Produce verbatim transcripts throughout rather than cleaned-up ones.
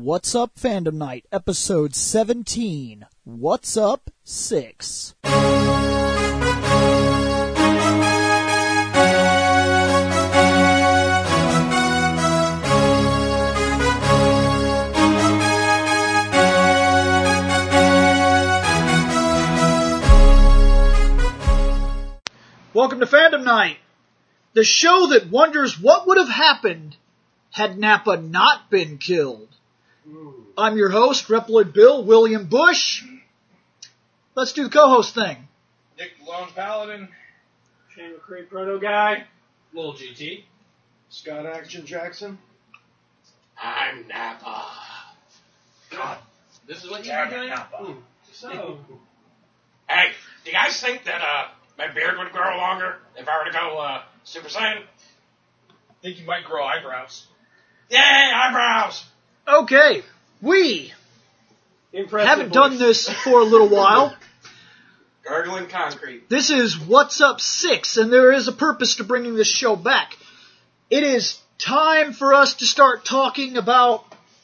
What's Up Fandom Night, Episode seventeen, What's Up six. Welcome to Fandom Night, the show that wonders what would have happened had Nappa not been killed. Ooh. I'm your host, Reploid Bill, William Bush. Let's do the co-host thing. Nick Lone Paladin. Shane McCree, Proto Guy. Lil G T. Scott Action Jackson. I'm Nappa. God, this is what you're Damn doing? Nappa. Ooh. So, Hey, do you guys think that uh my beard would grow longer if I were to go uh, Super Saiyan? I think you might grow eyebrows. Yay, eyebrows! Okay, we Impressive haven't voice. done this for a little while. Gargling concrete. This is What's Up six, and there is a purpose to bringing this show back. It is time for us to start talking about,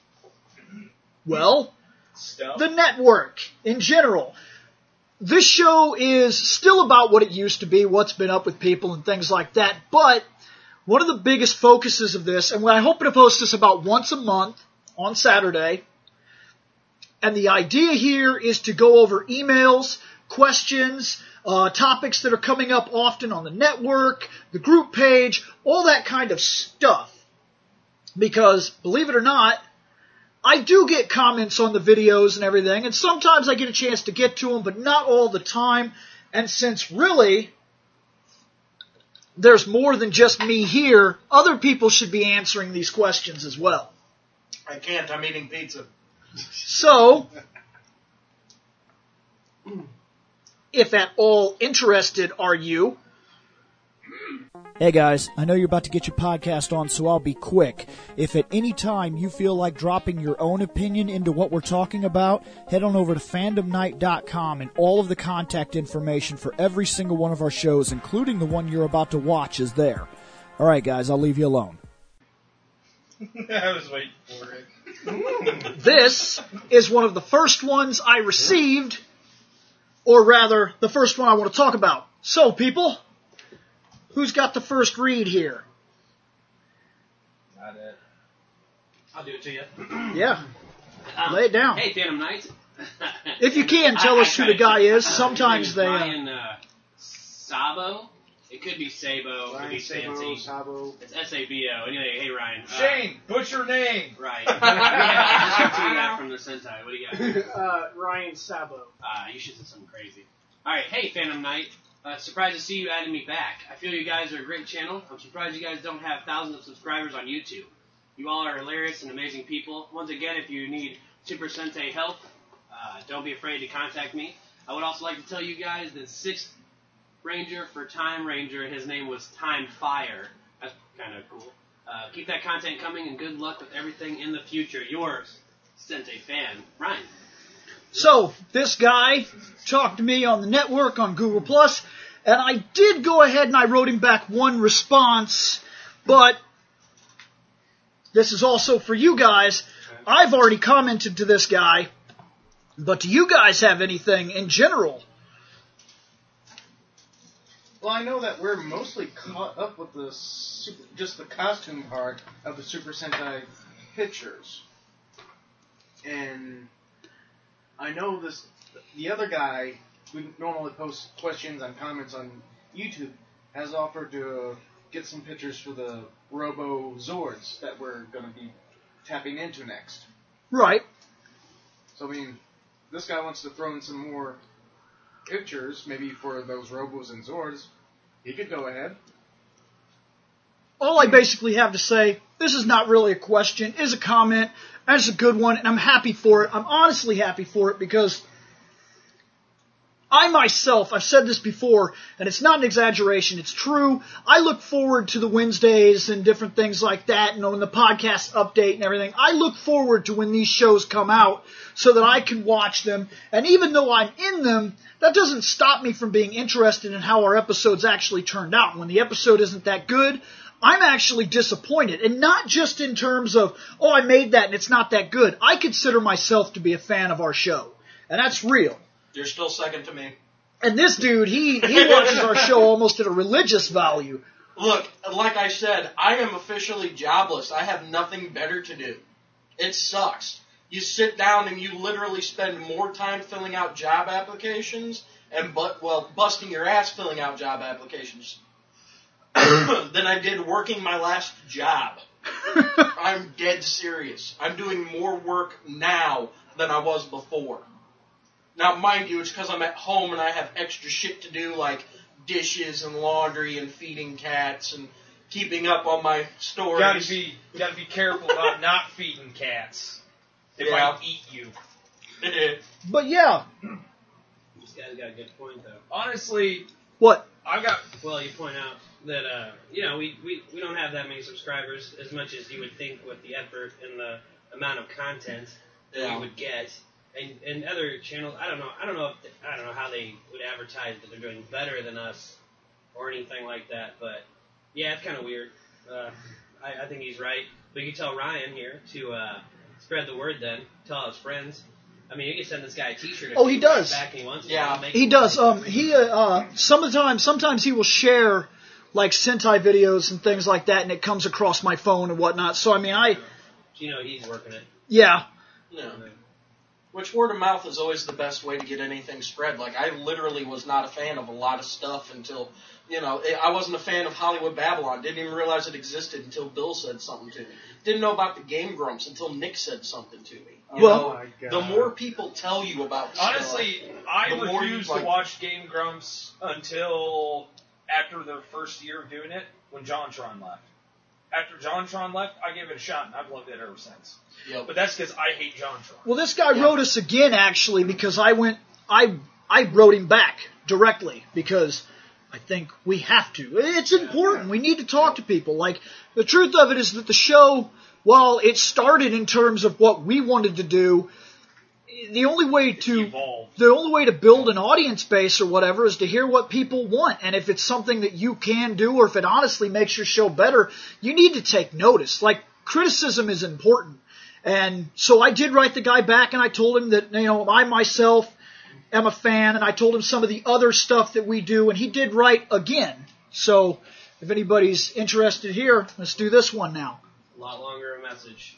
well, Stuff. the network in general. This show is still about what it used to be, what's been up with people and things like that, but one of the biggest focuses of this, and I hope to post this about once a month on Saturday, and the idea here is to go over emails, questions, uh, topics that are coming up often on the network, the group page, all that kind of stuff. Because, believe it or not, I do get comments on the videos and everything, and sometimes I get a chance to get to them, but not all the time. And since really there's more than just me here, other people should be answering these questions as well. I can't, I'm eating pizza. So, if at all interested are you... Hey guys, I know you're about to get your podcast on, so I'll be quick. If at any time you feel like dropping your own opinion into what we're talking about, head on over to fandom night dot com, and all of the contact information for every single one of our shows, including the one you're about to watch, is there. Alright guys, I'll leave you alone. I was waiting for it. This is one of the first ones I received, or rather, the first one I want to talk about. So people... who's got the first read here? Not it. I'll do it to you. Yeah. Um, Lay it down. Hey, Phantom Knights. If you can, tell I- us I who the tried guy to- is. uh, Sometimes his they... name is Uh, Ryan uh, Sabo. It could be Sabo. It could Ryan be Sabo, Fancy. Sabo. It's S A B O. Anyway, hey, Ryan. Uh, Shane, butcher name. Right. yeah, just you that from the Sentai. What do you got? Uh, Ryan Sabo. Uh, you should say something crazy. Alright, hey, Phantom Knight. Uh, surprised to see you adding me back. I feel you guys are a great channel. I'm surprised you guys don't have thousands of subscribers on YouTube. You all are hilarious and amazing people. Once again, if you need Super Sentai help, uh, don't be afraid to contact me. I would also like to tell you guys that sixth Ranger for Time Ranger, his name was Time Fire. That's kind of cool. Uh, keep that content coming, and good luck with everything in the future. Yours, Sentai fan, Ryan. So, this guy talked to me on the network on Google Plus, and I did go ahead and I wrote him back one response, but this is also for you guys. I've already commented to this guy, but do you guys have anything in general? Well, I know that we're mostly caught up with the super, just the costume part of the Super Sentai pictures, and I know this. The other guy who normally posts questions and comments on YouTube has offered to get some pictures for the Robo Zords that we're going to be tapping into next. Right. So I mean, this guy wants to throw in some more pictures, maybe for those Robos and Zords. He could go ahead. All I basically have to say, this is not really a question, is a comment, and it's a good one, and I'm happy for it. I'm honestly happy for it because I myself, I've said this before, and it's not an exaggeration, it's true. I look forward to the Wednesdays and different things like that, you know, and the podcast update and everything. I look forward to when these shows come out so that I can watch them, and even though I'm in them, that doesn't stop me from being interested in how our episodes actually turned out. When the episode isn't that good, I'm actually disappointed. And not just in terms of, oh, I made that and it's not that good. I consider myself to be a fan of our show. And that's real. You're still second to me. And this dude, he, he watches our show almost at a religious value. Look, like I said, I am officially jobless. I have nothing better to do. It sucks. You sit down and you literally spend more time filling out job applications and, but, well, busting your ass filling out job applications than I did working my last job. I'm dead serious. I'm doing more work now than I was before. Now, mind you, it's because I'm at home and I have extra shit to do, like dishes and laundry and feeding cats and keeping up on my stories. You gotta be, you gotta be careful about not feeding cats. They Yeah. might eat you. But yeah, This guy's got a good point, though. Honestly, what? I got. Well, you point out that, uh, you know, we, we, we don't have that many subscribers as much as you would think with the effort and the amount of content that Yeah. we would get. And, and other channels, I don't know, I don't know if, I don't know how they would advertise that they're doing better than us or anything like that, but yeah, it's kind of weird. Uh, I, I think he's right. But you can tell Ryan here to, uh, spread the word then, tell all his friends. I mean, you can send this guy a t-shirt if Oh, he does. back and he wants Yeah. to. Make He does. Um, he uh, uh, sometimes sometimes he will share like Sentai videos and things like that, and it comes across my phone and whatnot. So I mean, I You know, he's working it. yeah, No. Which word of mouth is always the best way to get anything spread. Like, I literally was not a fan of a lot of stuff until, you know, I wasn't a fan of Hollywood Babylon. Didn't even realize it existed until Bill said something to me. Didn't know about the Game Grumps until Nick said something to me. You Well- know, Oh my God. the more people tell you about stuff, Honestly, I the more you refused like- to watch Game Grumps until after their first year of doing it, when JonTron left. After JonTron left, I gave it a shot, and I've loved it ever since. Yep. But that's because I hate JonTron. Well, this guy Yeah. wrote us again actually because I went I I wrote him back directly because I think we have to. It's important. We need to talk to people. Like the truth of it is that the show, while it started in terms of what we wanted to do, the only way to Evolved. the only way to build an audience base or whatever is to hear what people want. And if it's something that you can do or if it honestly makes your show better, you need to take notice. Like criticism is important. And so I did write the guy back and I told him that, you know, I myself am a fan and I told him some of the other stuff that we do and he did write again. So if anybody's interested here, let's do this one now. A lot longer a message.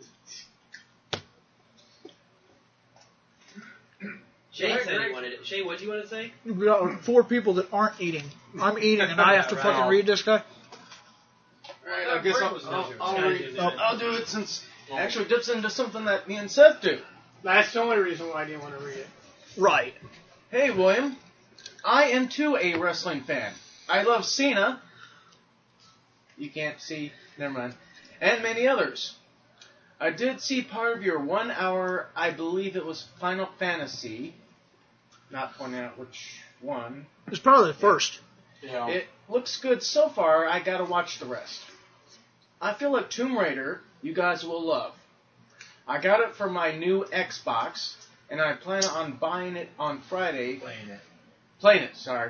Shay Right, said right. he wanted it. Shay, what do you want to say? We got four people that aren't eating. I'm eating and I have to Right. fucking read this guy. Alright, I guess I'll, I'll, I'll, Guys, read, do I'll, that. I'll do it since it actually dips into something that me and Seth do. That's the only reason why I didn't want to read it. Right. Hey, William. I am too a wrestling fan. I love Cena. You can't see. Never mind. And many others. I did see part of your one hour, I believe it was Final Fantasy. Not pointing out which one. It's probably the first. Yeah. It looks good so far. I gotta watch the rest. I feel like Tomb Raider you guys will love. I got it for my new Xbox, and I plan on buying it on Friday. Playing it. Playing it, sorry.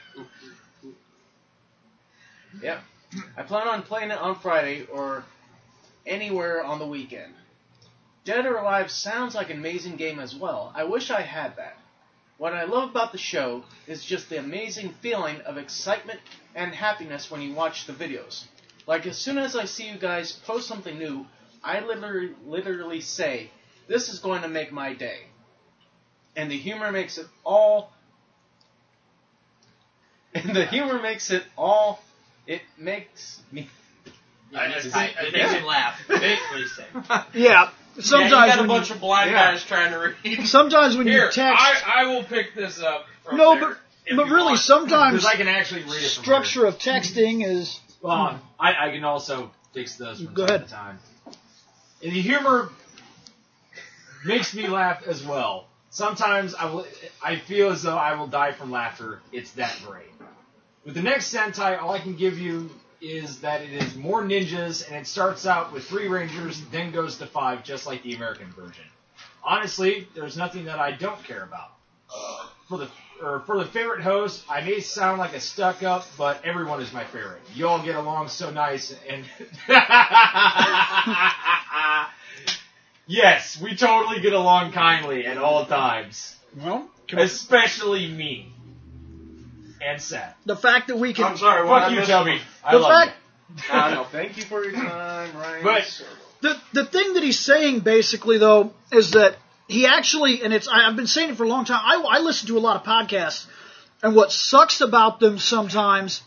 Yep. I plan on playing it on Friday or anywhere on the weekend. Dead or Alive sounds like an amazing game as well. I wish I had that. What I love about the show is just the amazing feeling of excitement and happiness when you watch the videos. Like as soon as I see you guys post something new, I literally, literally say, this is going to make my day. And the humor makes it all... And the humor makes it all... It makes me... I just, just- I, it makes him laugh. Please say. Yeah. Sometimes yeah, you got a when bunch you, of blind yeah. guys trying to read. sometimes when Here, you text, I, I will pick this up. From no, there, but if but you really want. sometimes Because I can actually read it from structure of texting is Well, um, I, I can also fix those from Go time ahead. to time. And the humor makes me laugh as well. Sometimes I will, I feel as though I will die from laughter. It's that great. With the next Sentai, all I can give you is that it is more ninjas, and it starts out with three rangers, then goes to five, just like the American version. Honestly, there's nothing that I don't care about. For the or for the favorite host, I may sound like a stuck up, but everyone is my favorite. You all get along so nice, and yes, we totally get along kindly at all times, Well, especially me and Seth. the fact that we can. I'm sorry, what Fuck I you, missed- Toby. I The love fact- I know. Thank you for your time, Ryan. But- The the thing that he's saying basically though is that he actually, and it's I, I've been saying it for a long time. I, I listen to a lot of podcasts, and what sucks about them sometimes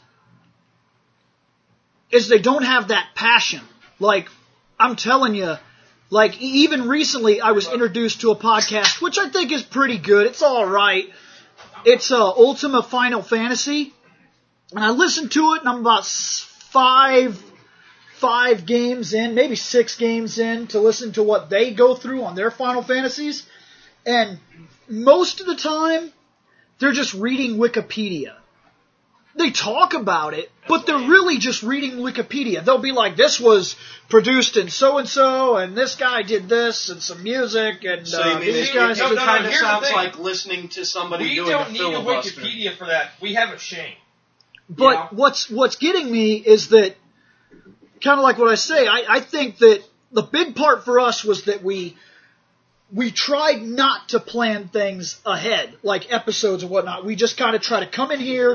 is they don't have that passion. Like I'm telling you, like e- even recently I was introduced to a podcast which I think is pretty good. It's all right. It's uh, Ultima Final Fantasy, and I listened to it, and I'm about s- five. five games in, maybe six games in, to listen to what they go through on their Final Fantasies. And most of the time, they're just reading Wikipedia. They talk about it, but they're really just reading Wikipedia. They'll be like, this was produced in so-and-so, and this guy did this, and some music, and So uh, you mean these it, guys it, did it kind of here's the sounds thing. like listening to somebody We doing don't a need a filibuster. Wikipedia for that. We have a Shane. But Yeah. what's what's getting me is that, kind of like what I say, I, I think that the big part for us was that we we tried not to plan things ahead, like episodes and whatnot. We just kind of try to come in here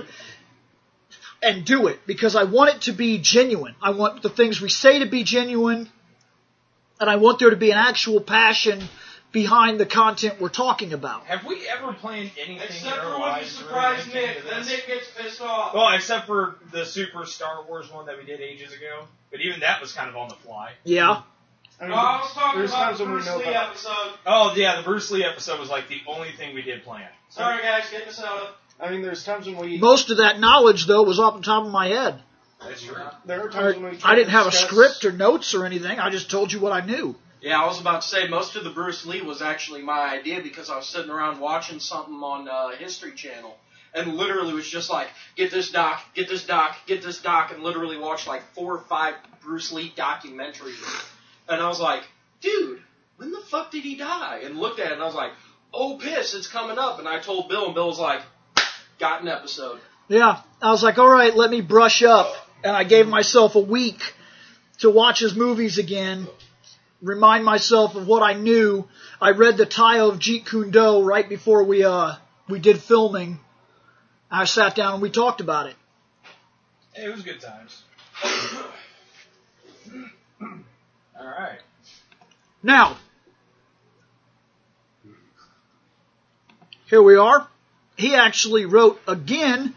and do it, because I want it to be genuine. I want the things we say to be genuine, and I want there to be an actual passion behind the content we're talking about. Have we ever planned anything Except in our for when you lives surprise relating Nick, to then this? Nick gets pissed off. Well, except for the Super Star Wars one that we did ages ago. But even that was kind of on the fly. Yeah. I mean, No, I was talking there's about times the when we Bruce know Lee about. episode. Oh, yeah, the Bruce Lee episode was like the only thing we did plan. Sorry, guys, getting us out. I mean, there's times when we. Most of that knowledge, though, was off the top of my head. That's true. There are times when we. I didn't have a discuss- script or notes or anything. I just told you what I knew. Yeah, I was about to say most of the Bruce Lee was actually my idea because I was sitting around watching something on uh, History Channel and literally was just like, get this doc, get this doc, get this doc, and literally watched like four or five Bruce Lee documentaries. And I was like, dude, when the fuck did he die? And looked at it and I was like, oh, piss, it's coming up. And I told Bill, and Bill was like, got an episode. Yeah. I was like, all right, let me brush up. And I gave myself a week to watch his movies again, remind myself of what I knew. I read the Tao of Jeet Kune Do right before we uh we did filming. I sat down and we talked about it. It was good times. All right. Now, here we are. He actually wrote again,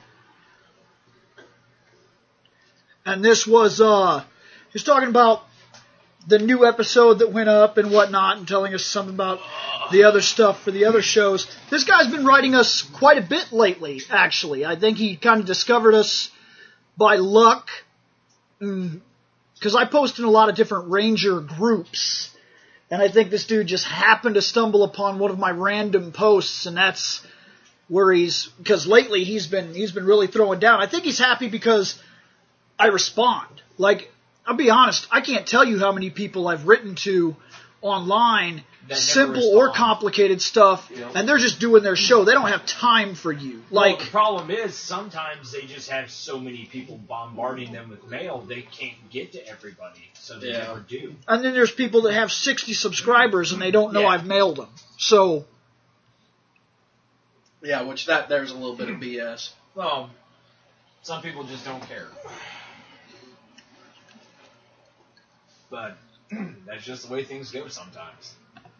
and this was, uh, he's talking about the new episode that went up and whatnot, and telling us something about the other stuff for the other shows. This guy's been writing us quite a bit lately, actually. I think he kind of discovered us by luck, because I post in a lot of different Ranger groups, and I think this dude just happened to stumble upon one of my random posts, and that's where he's, because lately he's been he's been really throwing down. I think he's happy because I respond. Like, I'll be honest, I can't tell you how many people I've written to online, That never simple or respond. complicated stuff, Yep. and they're just doing their show. They don't have time for you. Well, Like, the problem is sometimes they just have so many people bombarding them with mail they can't get to everybody, so they Yeah. never do. and then there's people that have sixty subscribers and they don't know Yeah. I've mailed them. So, Yeah, which that there's a little bit of B S. Well, some people just don't care. But that's just the way things go sometimes.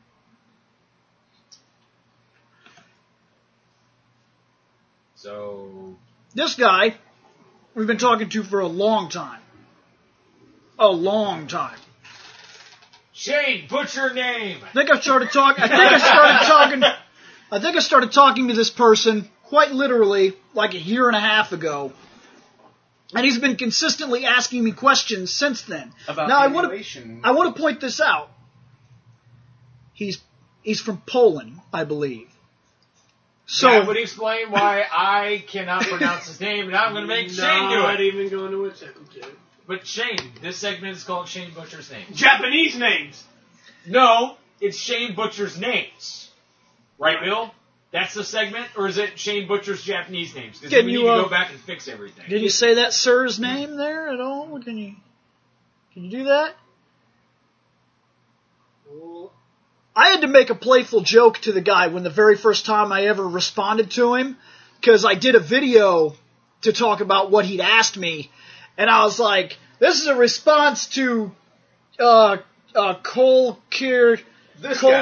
So, this guy, we've been talking to for a long time. A long time. Shane, put your name. I think I started talking. I think I started talking. I think I started talking to this person quite literally like a year and a half ago, and he's been consistently asking me questions since then. About now I want to. emulation. I want to point this out. He's he's from Poland, I believe. So That would explain why I cannot pronounce his name, and I'm going to make Shane do Not it. even going to attempt to. But Shane, this segment is called Shane Butcher's Name. Japanese names. No, it's Shane Butcher's Names. Right, Bill? That's the segment, or is it Shane Butcher's Japanese names? Because Can we you, need to uh, go back and fix everything. Did you say that sir's name there at all? Can you can you do that? I had to make a playful joke to the guy when the very first time I ever responded to him, because I did a video to talk about what he'd asked me, and I was like, "This is a response to uh, uh, Cole Kier." This Cole, guy.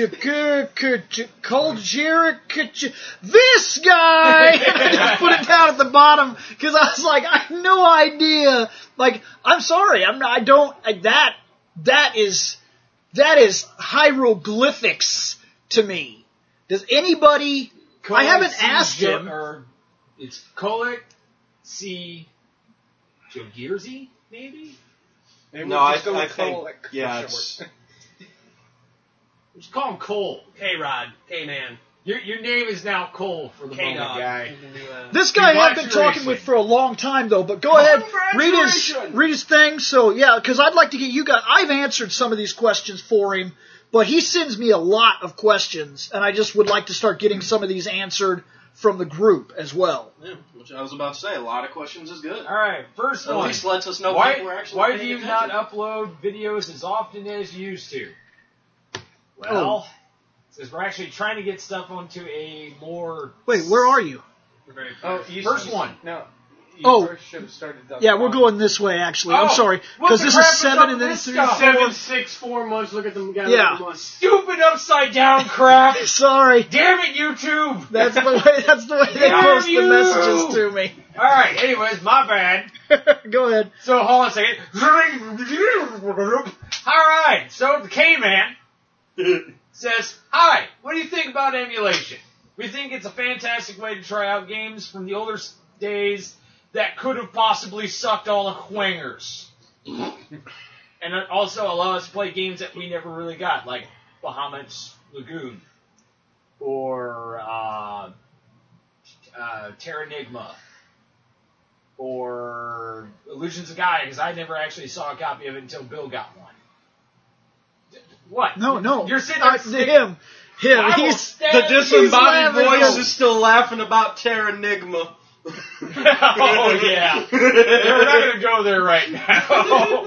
Cole, this guy. I just put it down at the bottom because I was like, I have no idea. Like, I'm sorry, I'm not, I don't. I, that that is that is hieroglyphics to me. Does anybody? I haven't C. asked Jo- him. Or it's Kolek C. Jogierzy, maybe. Maybe No, we'll I, just go I with think, Cole, like, yeah, for it's, short. Just call him Cole. K-Rod, K-Man, Your your name is now Cole for the moment, K-Dog. guy. This guy I've been Congratulations. talking with for a long time, though. But go ahead, read his Congratulations. read his thing. So yeah, because I'd like to get you guys. I've answered some of these questions for him, but he sends me a lot of questions, and I just would like to start getting some of these answered from the group as well. yeah, which I was about to say. A lot of questions is good. All right, first At one. least lets us know Why, people are actually why do paying you attention. not upload videos as often as you used to? Oh. Well, since we're actually trying to get stuff onto a more... Wait, where are you? We're very Oh, you, First you, one. No. You Oh. first should have started the Yeah, we're going this way. Actually, I'm Oh, sorry what because the this crap is is seven up and with then this three, stuff? four. Seven, six, four months. Look at them guys. Yeah. Look at the months. Stupid upside down crap! Sorry, Damn it, YouTube! that's the way. That's the way they Damn post you! the messages to me. Alright, anyways, my bad. Go ahead. So hold on a second. Alright, so the K-Man says, hi, what do you think about emulation? We think it's a fantastic way to try out games from the older s- days that could have possibly sucked all the whangers. And it also allow us to play games that we never really got, like Bahamut's Lagoon or uh, uh, Terranigma or Illusions of Gaia, because I never actually saw a copy of it until Bill got one. What? No, no. You're sitting Uh, there. him. Him. I will He's stand- The he's disembodied laughing. voice is still laughing about Terranigma. Oh, yeah. We're not going to go there right now.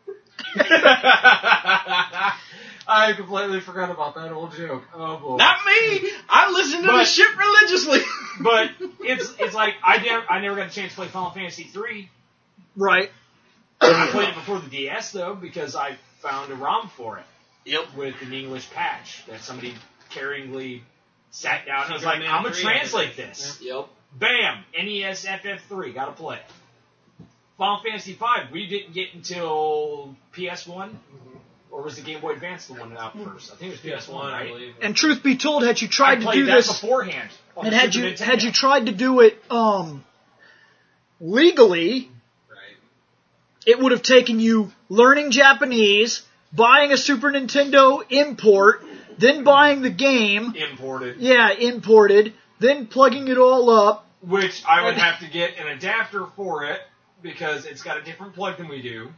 I completely forgot about that old joke. Oh, boy. Not me. I listen to But- this shit religiously. But it's it's like I never I never got a chance to play Final Fantasy three. Right. I played it before the D S though because I found a ROM for it Yep. with an English patch that somebody caringly sat down and was Secret like, Man "I'm gonna three, translate I think. this." Yep. Bam! N E S F F three, gotta play it. Final Fantasy five, we didn't get until P S one, or was the Game Boy Advance the one out first? I think it was P S one, I right? believe. And truth be told, had you I tried to played do that this, beforehand. on and the had Super you Nintendo. had you tried to do it um legally, Right. it would have taken you learning Japanese, buying a Super Nintendo import, then buying the game, imported, yeah, imported, then plugging it all up. which I would have to get an adapter for it because it's got a different plug than we do.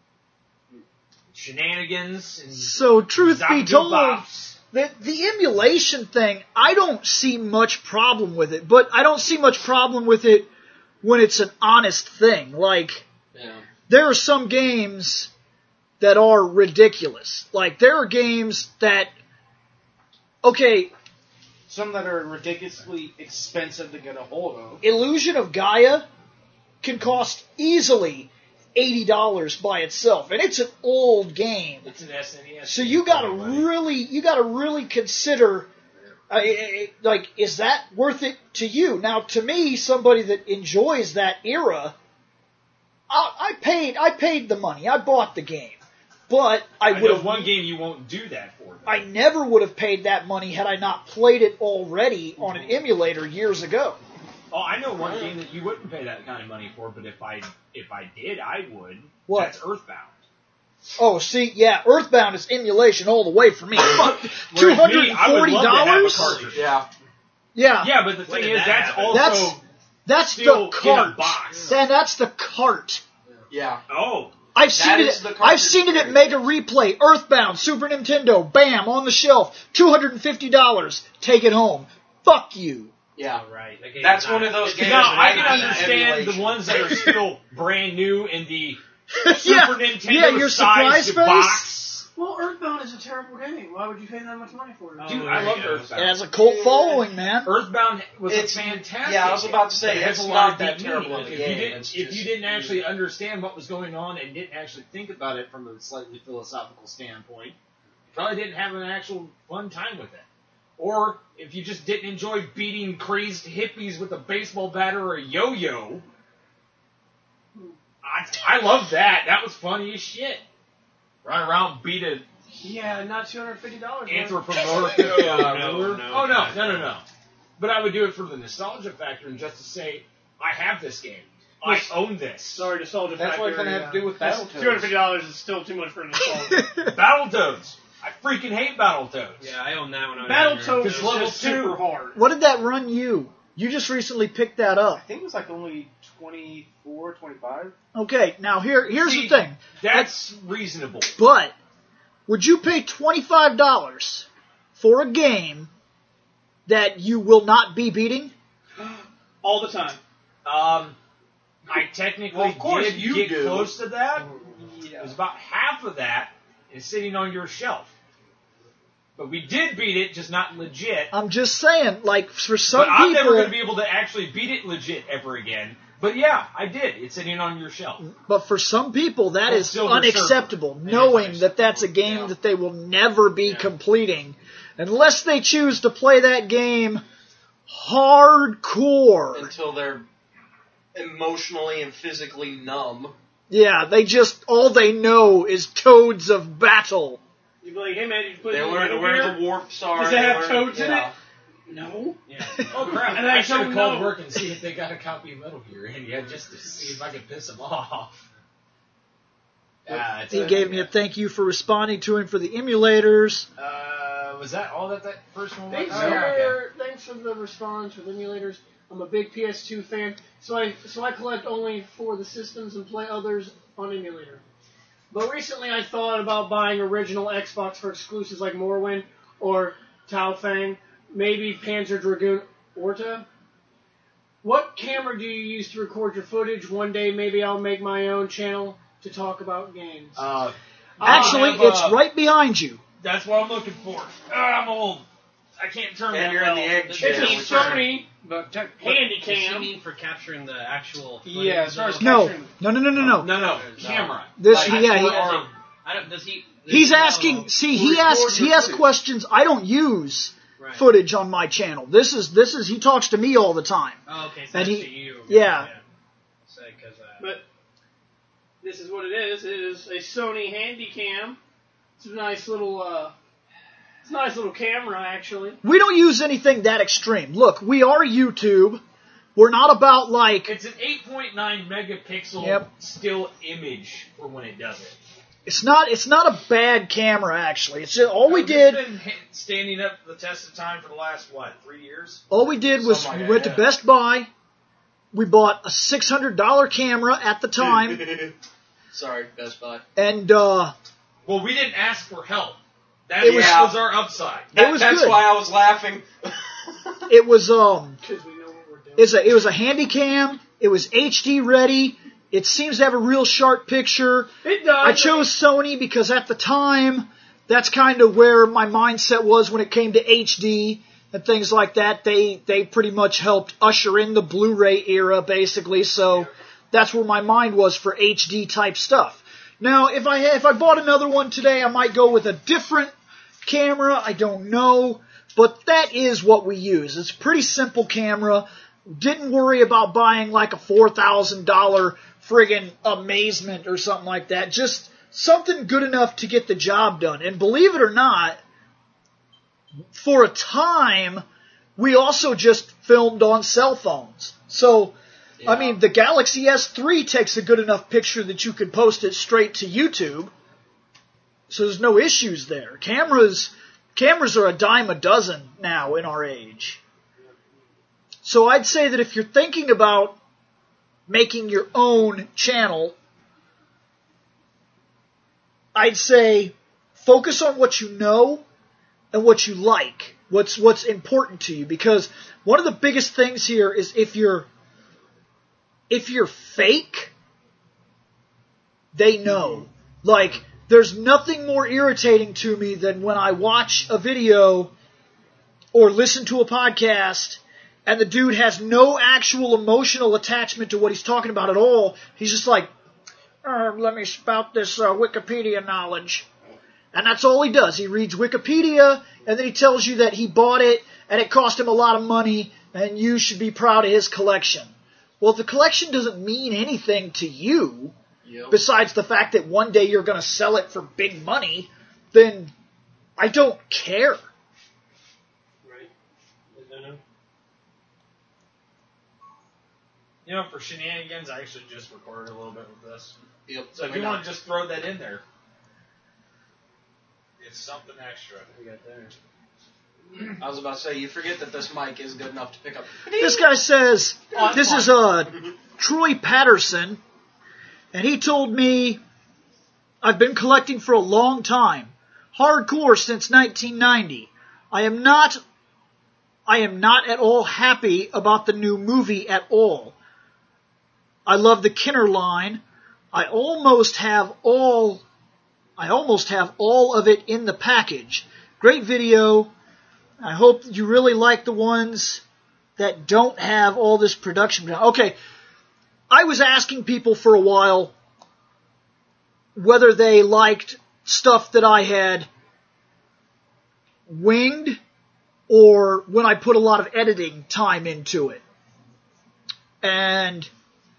Shenanigans and So truth be Zapdo told, bops. the the emulation thing, I don't see much problem with it, but I don't see much problem with it when it's an honest thing. Like, Yeah. there are some games that are ridiculous. Like, there are games that, okay, Some that are ridiculously expensive to get a hold of. Illusion of Gaia can cost easily eighty dollars by itself, and it's an old game. It's an S N E S. So you gotta Everybody. really, you gotta really consider, uh, like, is that worth it to you? Now, to me, somebody that enjoys that era, I, I paid, I paid the money, I bought the game, but I I would know have, one game you won't do that for. though. I never would have paid that money had I not played it already on an emulator years ago. Oh, I know one game that you wouldn't pay that kind of money for, but if I if I did, I would. What? That's Earthbound. Oh, see, yeah, Earthbound is emulation all the way for me. Fuck, two Whereas hundred me, and I would forty love to have a dollars. cartridge. Yeah. Yeah, Yeah, but the When thing did is, that that's happen? also That's- that's still the in a cart. box. Then that's the cart. Yeah. Oh, I've seen That it. is the I've cartridge seen it at case. Mega Replay, Earthbound, Super Nintendo, bam, on the shelf, two hundred and fifty dollars. Take it home. fuck you. Yeah. Oh, right. That That's game's one not- of those games. Now, that I can need understand emulation. the ones that are still brand new in the Super yeah, Nintendo yeah, your surprise sized face. box. Well, Earthbound is a terrible game. Why would you pay that much money for it? Oh, Dude, there I you loved go. Earthbound. It has a cult following, man. Earthbound was It's- a fantastic. yeah, I was about to say, game. It has it's a lot not of that deep terrible meaning. of a If game, you didn't, it's if just- you didn't actually understand what was going on and didn't actually think about it from a slightly philosophical standpoint, you probably didn't have an actual fun time with it. Or if you just didn't enjoy beating crazed hippies with a baseball bat or a yo-yo, I, I loved that. That was funny as shit. Run around, beat a Yeah, not two hundred fifty dollars. anthropomorphic uh, no, ruler. no, oh, no, no, no, no, no. no. But I would do it for the nostalgia factor and just to say, I have this game. I own this. Sorry, nostalgia That's factor. what it's going to have to do with Two Battletoads. hundred fifty dollars is still too much for a nostalgia. Battletoads. I freaking hate Battletoads. Yeah, I own that one. Battletoads It's is level just two. super hard. What did that run you? You just recently picked that I up. think it was like only twenty-four, twenty-five. Okay, now here here's See, the thing. That's reasonable. But would you pay twenty-five dollars for a game that you will not be beating? All the time. Um, I technically Well, of course did you get do. close to that. Yeah. It was about half of that is sitting on your shelf. But we did beat it, just not legit. I'm just saying, like, for some But I'm never people, going to be able to actually beat it legit ever again. But yeah, I did. It's sitting on your shelf. but for some people that Well, is Silver unacceptable, Surfer. knowing It is that that's a game yeah. that they will never be Yeah. completing unless they choose to play that game hardcore. Until they're emotionally and physically numb. Yeah, they just, all they know is Toads of Battle. You'd be like, hey man, did you put They it in learn the where beer? the warps are. Does it have they learn- toads in yeah. it? No. Yeah. Oh crap! And I I should have don't called know. work and see if they got a copy of Metal Gear in yet, just to see if I could piss them off. Ah, it's He a- gave me a thank you for responding to him for the emulators. Uh, was that all that that first one was? Thanks, Oh, for, yeah, okay. thanks for the response with emulators. I'm a big P S two fan, so I so I collect only for the systems and play others on emulator. But recently I thought about buying original Xbox for exclusives like Morrowind or Tao Fang, maybe Panzer Dragoon Orta. What camera do you use to record your footage? One day maybe I'll make my own channel to talk about games. Uh, Actually, I have, it's uh, right behind you. That's what I'm looking for. Ah, I'm old. I can't turn And that you're well. in the egg It's chair. a which are- Sony But tech, handy Does she cam. mean for capturing the actual footage? Yeah, as far as of- No, Capturing- no, no, no, no, no. No, no, camera. This, Like, yeah, he, or- I don't. Does he? does he's he know- asking. See, he Record asks. He your asks footage. questions. I don't use Right. footage on my channel. This is this is. He talks to me all the time. Oh, okay. So And that's he- to you. yeah. Say, cause, uh, But this is what it is. It is a Sony Handycam. It's a nice little, uh, it's a nice little camera actually. We don't use anything that extreme. Look, we are YouTube. We're not about like. It's an eight point nine megapixel Yep. still image for when it does it. It's not. It's not a bad camera actually. It's just all we It's did. been ha- standing up the test of time for the last what three years. All we did was Something we like went that, to yeah. Best Buy. We bought a six hundred dollar camera at the time, Sorry, Best Buy. and uh, Well, we didn't ask for help. That It was, was- our upside. It was That's good. why I was laughing. it was um. Because we know what we're doing. It's a, it was a Handycam. It was H D ready. It seems to have a real sharp picture. It does. I chose Sony because at the time, that's kind of where my mindset was when it came to H D and things like that. They they pretty much helped usher in the Blu-ray era, basically. So that's where my mind was for H D type stuff. Now, if I had, if I bought another one today, I might go with a different camera. I don't know, but that is what we use. It's a pretty simple camera. Didn't worry about buying like a four thousand dollars friggin' Amazement or something like that. Just something good enough to get the job done. And believe it or not, for a time, we also just filmed on cell phones. So, I mean, the Galaxy S three takes a good enough picture that you could post it straight to YouTube. So there's no issues there. Cameras, cameras are a dime a dozen now in our age. So I'd say that if you're thinking about making your own channel, I'd say focus on what you know and what you like. what's what's important to you, because one of the biggest things here is if you're if you're fake, they know. Like, there's nothing more irritating to me than when I watch a video or listen to a podcast and the dude has no actual emotional attachment to what he's talking about at all. He's just like, uh, let me spout this uh, Wikipedia knowledge. And that's all he does. He reads Wikipedia, and then he tells you that he bought it, and it cost him a lot of money, and you should be proud of his collection. Well, if the collection doesn't mean anything to you, Yep. besides the fact that one day you're going to sell it for big money, then I don't care. Right. I don't know. You know, for shenanigans, I actually just recorded a little bit with this. Yep. So if you want to just throw that in there, it's something extra. We got there. I was about to say, you forget that this mic is good enough to pick up. This guy says, this is uh, Troy Patterson, and he told me, I've been collecting for a long time, hardcore since nineteen ninety. I am not, I am not at all happy about the new movie at all. I love the Kenner line. I almost have all, I almost have all of it in the package. Great video. I hope you really like the ones that don't have all this production. Okay, I was asking people for a while whether they liked stuff that I had winged or when I put a lot of editing time into it. And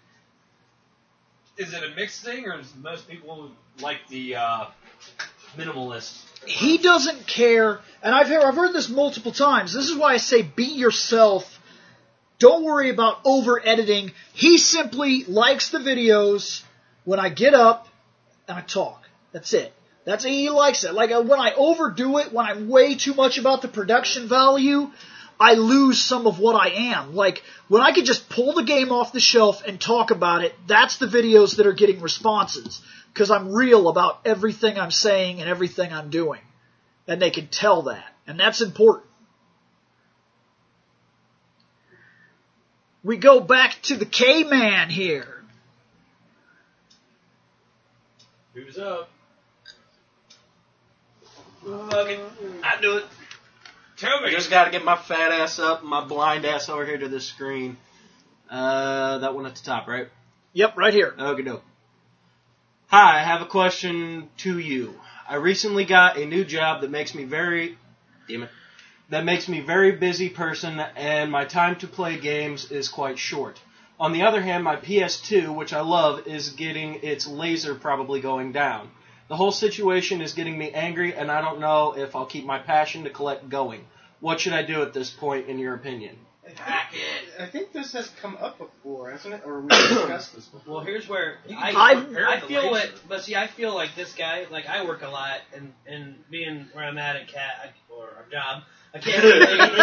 Is it a mixed thing, or is most people like the uh, minimalist? he doesn't care, and I've heard, I've heard this multiple times. This is why I say be yourself. Don't worry about over-editing. He simply likes the videos when I get up and I talk. That's it. That's he likes it. Like uh, when I overdo it, when I'm way too much about the production value, I lose some of what I am. Like when I could just pull the game off the shelf and talk about it, that's the videos that are getting responses. Because I'm real about everything I'm saying and everything I'm doing. And they can tell that. And that's important. We go back to the K-Man here. Who's up? Fuck it. I do it. Tell I me. just got to get my fat ass up and my blind ass over here to the screen. Uh, that one at the top, right? Yep, right here. Okay, doke. Hi, I have a question to you. I recently got a new job that makes me very, damn it, that makes me very busy person, and my time to play games is quite short. On the other hand, my P S two, which I love, is getting its laser probably going down. The whole situation is getting me angry, and I don't know if I'll keep my passion to collect going. What should I do at this point, in your opinion? Hack it. I think this has come up before, hasn't it? Or we discussed this before. Well, here's where I, I've- I feel what, but see, I feel like this guy, like I work a lot, and and being where I'm at at Cat or our job, I can't. Really,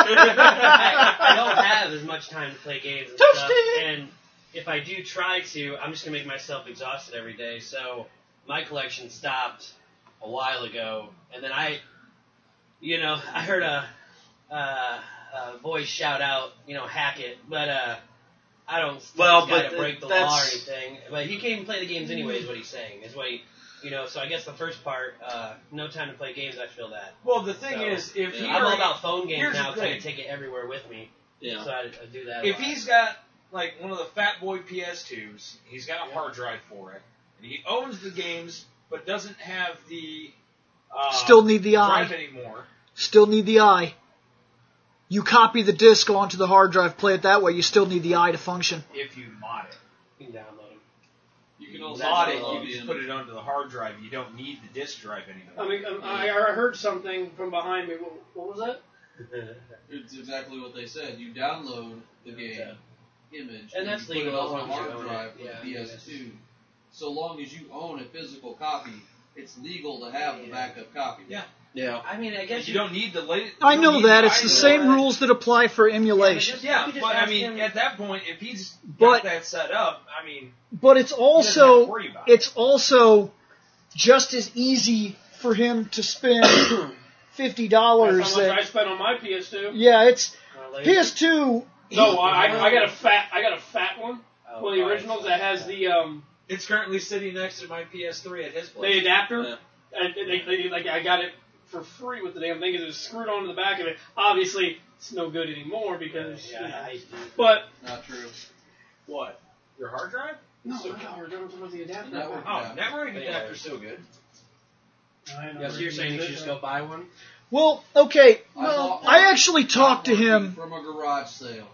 I, I don't have as much time to play games and stuff, and if I do try to, I'm just gonna make myself exhausted every day. So my collection stopped a while ago, and then I, you know, I heard a. Uh, Uh, voice shout out, you know, hack it, but uh, I don't Well, got but to break the that's- law or anything. But he can't even play the games anyway, is what he's saying. Is what he, you know. So I guess the first part, uh, no time to play games. I feel that. Well, the thing So, is, if he I'm all already- about phone games here's now the because I thing. can take it everywhere with me. Yeah. So I, I do that. a If lot. he's got like one of the Fat Boy P S twos, he's got a hard drive for it, and he owns the games, but doesn't have the uh, Still need the eye. drive anymore. Still need the eye. You copy the disc onto the hard drive, play it that way, you still need the eye to function. If you mod it, you can download them. you can also mod it. log You just in. put it onto the hard drive. You don't need the disk drive anymore. I mean, um, I, I heard something from behind me. What, what was that? It's exactly what they said. You download the game Yeah. image And that's you put legal it as on long a as you hard own it. drive Yeah, with I P mean, S two. So long as you own a physical copy, it's legal to have the Yeah. backup copy. Yeah. Yeah. I mean, I guess You don't need the latest. I know that. It's the same rules that apply for emulation. just- Yeah, You could just but I ask mean, him- at that point, if he's But- got that set up, I mean, But it's he doesn't have to also worry about it. it's also just as easy for him to spend fifty That's dollars. how much That, I spent on my P S two. yeah, it's Uh, P S two. No, I, I got a fat, I got a fat one. Oh, One of the right. originals that has the um It's currently sitting next to my P S three at his the place. adapter. Yeah. And they, they, like I got it for free with the damn thing. 'Cause it was screwed onto the back of it. Obviously, it's no good anymore because. you know. Yeah, I, But Not true. what? Your hard drive? no, no, we're going to the adapter. The network. Oh, Yeah. network adapter's so good. I know Yeah, so you're saying you should just go buy one? Well, okay. I Well, bought I one actually talked to not working him. from a garage sale.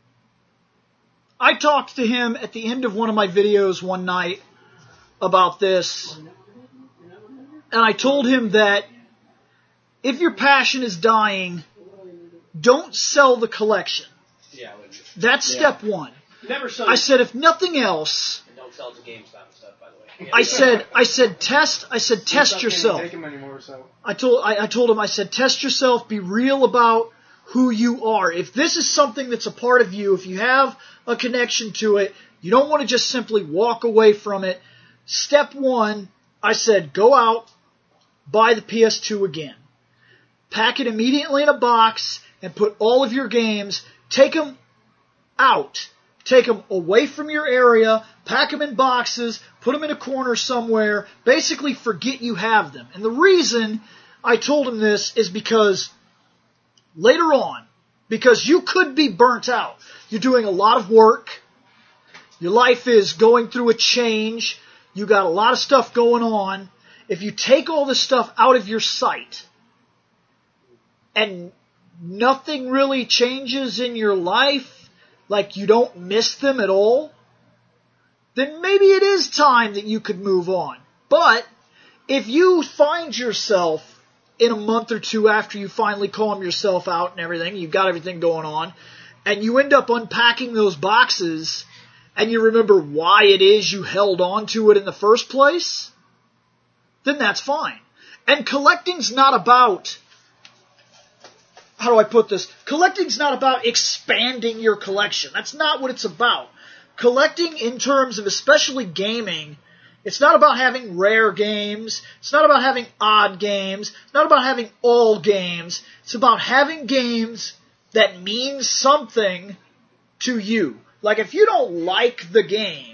I talked to him at the end of one of my videos one night about this, and I told him that if your passion is dying, don't sell the collection. Yeah, That's step one. Never so. I said, if nothing else, And don't sell it to GameStop and stuff, by the way. I said, I said, test, I said, test Can't yourself. take 'em anymore, so. I told, I, I told him, I said, test yourself, be real about who you are. If this is something that's a part of you, if you have a connection to it, you don't want to just simply walk away from it. Step one, I said, go out, buy the P S two again. Pack it immediately in a box and put all of your games, take them out. Take them away from your area, pack them in boxes, put them in a corner somewhere, basically forget you have them. And the reason I told him this is because later on, because you could be burnt out. You're doing a lot of work. Your life is going through a change. You got a lot of stuff going on. If you take all this stuff out of your sight and nothing really changes in your life, like you don't miss them at all, then maybe it is time that you could move on. But if you find yourself in a month or two after you finally calm yourself out and everything, you've got everything going on, and you end up unpacking those boxes and you remember why it is you held on to it in the first place, then that's fine. And collecting's not about, how do I put this? Collecting's not about expanding your collection. That's not what it's about. Collecting in terms of especially gaming, it's not about having rare games. It's not about having odd games. It's not about having all games. It's about having games that mean something to you. Like if you don't like the game,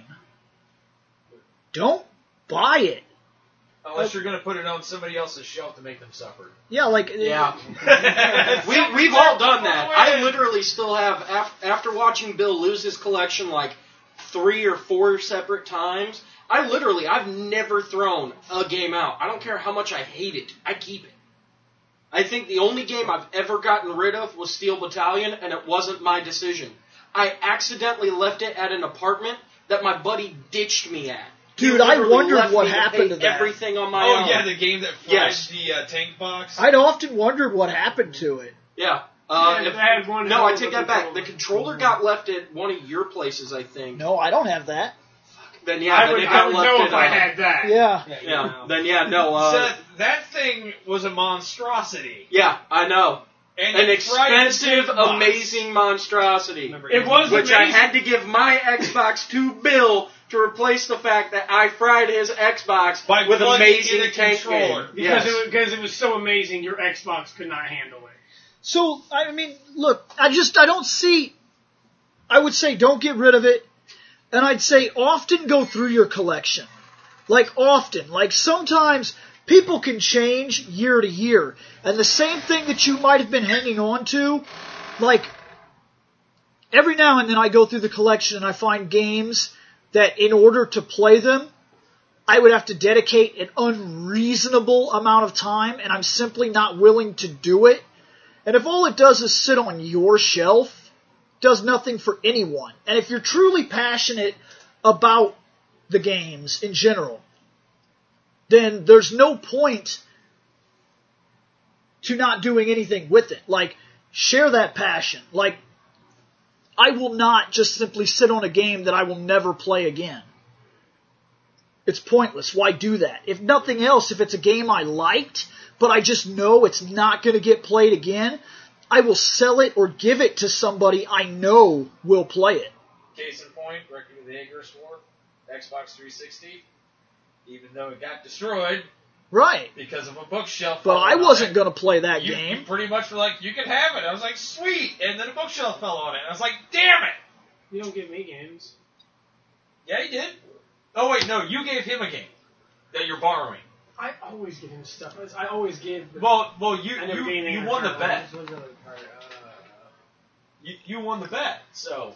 don't buy it. Unless you're going to put it on somebody else's shelf to make them suffer. Yeah, like Yeah. we, we've all done that. I literally still have, af- after watching Bill lose his collection like three or four separate times, I literally, I've never thrown a game out. I don't care how much I hate it. I keep it. I think the only game I've ever gotten rid of was Steel Battalion, and it wasn't my decision. I accidentally left it at an apartment that my buddy ditched me at. Dude, He I literally wondered left what me to happened pay to that. Everything on my Oh, own. yeah, the game that fries Yes. the uh, tank box. I'd often wondered what happened to it. Yeah. Uh, Yeah, if- I had one no, hell I of take a that back. controller. The controller got left at one of your places, I think. No, I don't have that. Then yeah, I then would, it I got would left know at, if I uh, had that. Yeah. Yeah. Then yeah, no. Uh, Seth, that thing was a monstrosity. yeah, I know. And An it fried the expensive, tank box. amazing monstrosity. It was Which I amazing. had to give my Xbox to Bill to replace the fact that I fried his Xbox By with plugging amazing in a tank controller. game. Because, Yes. it was, because it was so amazing, your Xbox could not handle it. So, I mean, look, I just, I don't see, I would say don't get rid of it, and I'd say often go through your collection. Like often. Like sometimes people can change year to year, and the same thing that you might have been hanging on to, like, every now and then I go through the collection and I find games that in order to play them, I would have to dedicate an unreasonable amount of time, and I'm simply not willing to do it. And if all it does is sit on your shelf, it does nothing for anyone. And if you're truly passionate about the games in general, then there's no point to not doing anything with it. Like, share that passion. Like, I will not just simply sit on a game that I will never play again. It's pointless. Why do that? If nothing else, if it's a game I liked, but I just know it's not going to get played again, I will sell it or give it to somebody I know will play it. Case in point, Record of the Acres War, Xbox three sixty. Even though it got destroyed, Right. because of a bookshelf. But I falling on wasn't it. going to play that You, game. you pretty much were like, you can have it. I was like, sweet. And then a bookshelf fell on it. I was like, damn it. You don't give me games. Yeah, he did. Oh, wait, no, you gave him a game that you're borrowing. I always give him stuff. I always give. The, Well, well, you I never you, gave you any won the return. bet. What was the other part? Uh, You, you won the bet, so.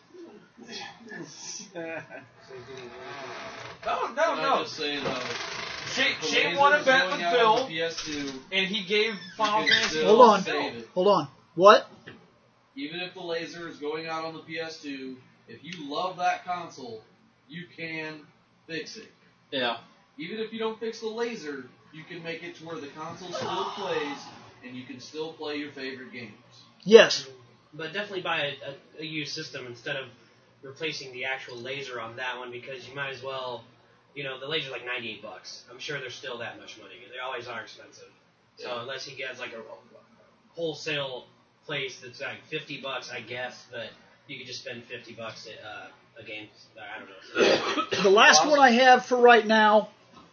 No, no, Can I no. just say though, Shane, the Shane won a lasers bet going with out on Bill, the P S two, and he gave Final you can Fantasy. still Hold on. save it. Hold on. What? Even if the laser is going out on the P S two, if you love that console, you can fix it. Yeah. Even if you don't fix the laser, you can make it to where the console still plays, and you can still play your favorite games. Yes. But definitely buy a, a, a used system instead of replacing the actual laser on that one, because you might as well, you know, the laser's like ninety-eight bucks. I'm sure they're still that much money. They always are expensive. So Yeah. unless he gets like a wholesale place that's like fifty bucks, I guess, but you could just spend fifty bucks at uh, a game. I don't know. The last one I have for right now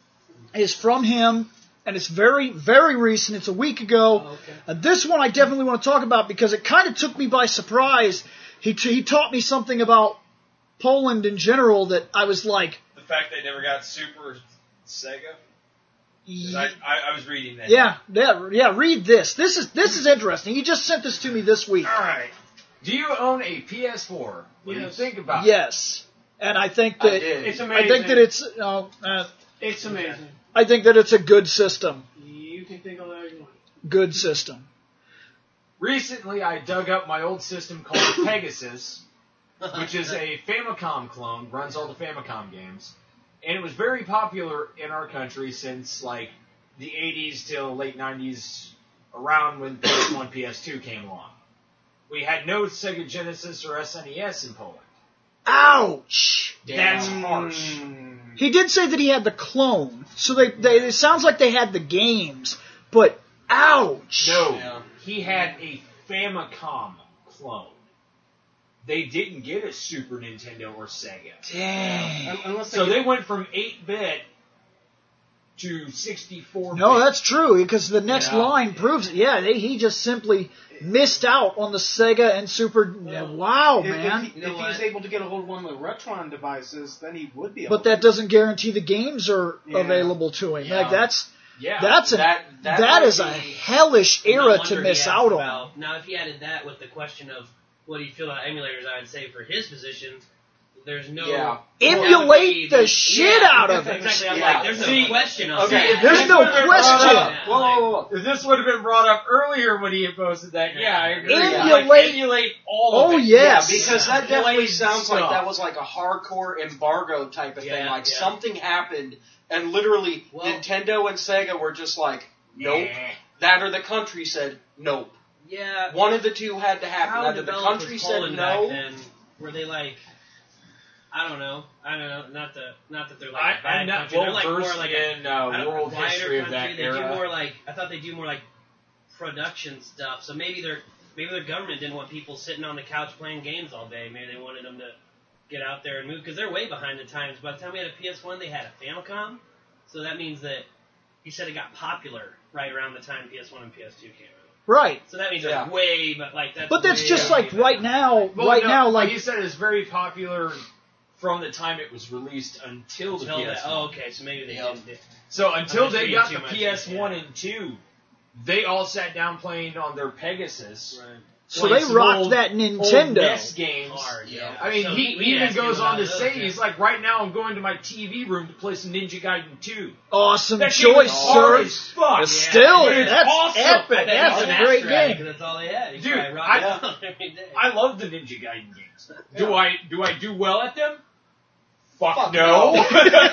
is from him, and it's very, very recent. It's a week ago. Oh, okay. Uh, this one I definitely want to talk about because it kind of took me by surprise. He t- he taught me something about Poland in general that I was like, The fact they never got Super Sega. 'Cause I, yeah, I, I was reading that. yeah, yeah, yeah. Read this. This is this is interesting. He just sent this to me this week. All right. Do you own a P S four? What do you Yes. think about it? Yes, and I think that I did. It's I amazing. think that it's uh, uh, It's amazing. I think that it's a good system. You can think all that you want. Good system. Recently, I dug up my old system called Pegasus, which is a Famicom clone, runs all the Famicom games. And it was very popular in our country since, like, the eighties till late nineties, around when P S one, P S two came along. We had no Sega Genesis or S N E S in Poland. Ouch! That's harsh. He did say that he had the clone, so they, they it sounds like they had the games, but ouch! No, Yeah. he had a Famicom clone. They didn't get a Super Nintendo or Sega. Dang. Un- Unless So they they went from eight bit to sixty-four bit. No, that's true, because the next Yeah. line proves it. Yeah, they, he just simply missed out on the Sega and Super. Wow, if, man. If, he, You know if he was what? able to get a hold of one of the Retron devices, then he would be able But that to. doesn't guarantee the games are Yeah. available to him. Yeah. Like that's Yeah. that's a That that, that might is a be- hellish No era wonder to he miss asked out on. about- Now, if he added that with the question of what do you feel about emulators, I would say for his position, there's no Yeah. Emulate the shit Yeah, out of it. Exactly. I'm Yeah. like, there's no See, question of okay, that. There's no Brought question. up- Whoa, whoa, whoa. If this would have been brought up earlier when he had posted that, yeah, I agree. Emulate- Like, emulate all of Oh it. yes. Yeah, because that definitely Blade sounds like stuff. that was like a hardcore embargo type of thing. Yeah, Like yeah. something happened, and literally Well- Nintendo and Sega were just like, nope. Yeah. That or the country said nope. Yeah. One of the two had to happen. How Either the developed country was said Poland no. back then? Were they like? I don't know. I don't know. Not the. Not that they're like I, a bad I'm not country. They're well like versed more like a, in uh, I don't know, world quieter history of country. that They era. do more like. I thought they do more like production stuff. So maybe their maybe their government didn't want people sitting on the couch playing games all day. Maybe they wanted them to get out there and move because they're way behind the times. By the time we had a P S one, they had a Famicom. So that means that he said it got popular right around the time P S one and P S two came out. Right. So that means Yeah. it's way, but like that's. But that's way just way like back. right now, Well, right no, now, like like you said, it's very popular from the time it was released until the Until P that, S one. oh, okay, so maybe they Yeah. didn't. So until I'm just they reading got too the much P S one into it. and two, they all sat down playing on their Pegasus. Right. so playing they some rocked old- that Old Nintendo. N E S games. Hard, yeah. I mean, So he we even asked him goes about on to those, say, yeah. he's like, right now I'm going to my T V room to play some Ninja Gaiden two. Awesome That game choice, is hard sir. as fuck. But still, But it's that's awesome. epic. I bet That's he a was great master at it, game. 'cause that's all they had. He Dude, probably rocked I- it out every day. I love the Ninja Gaiden games. Do I do I do well at them? Fuck, Fuck no. no.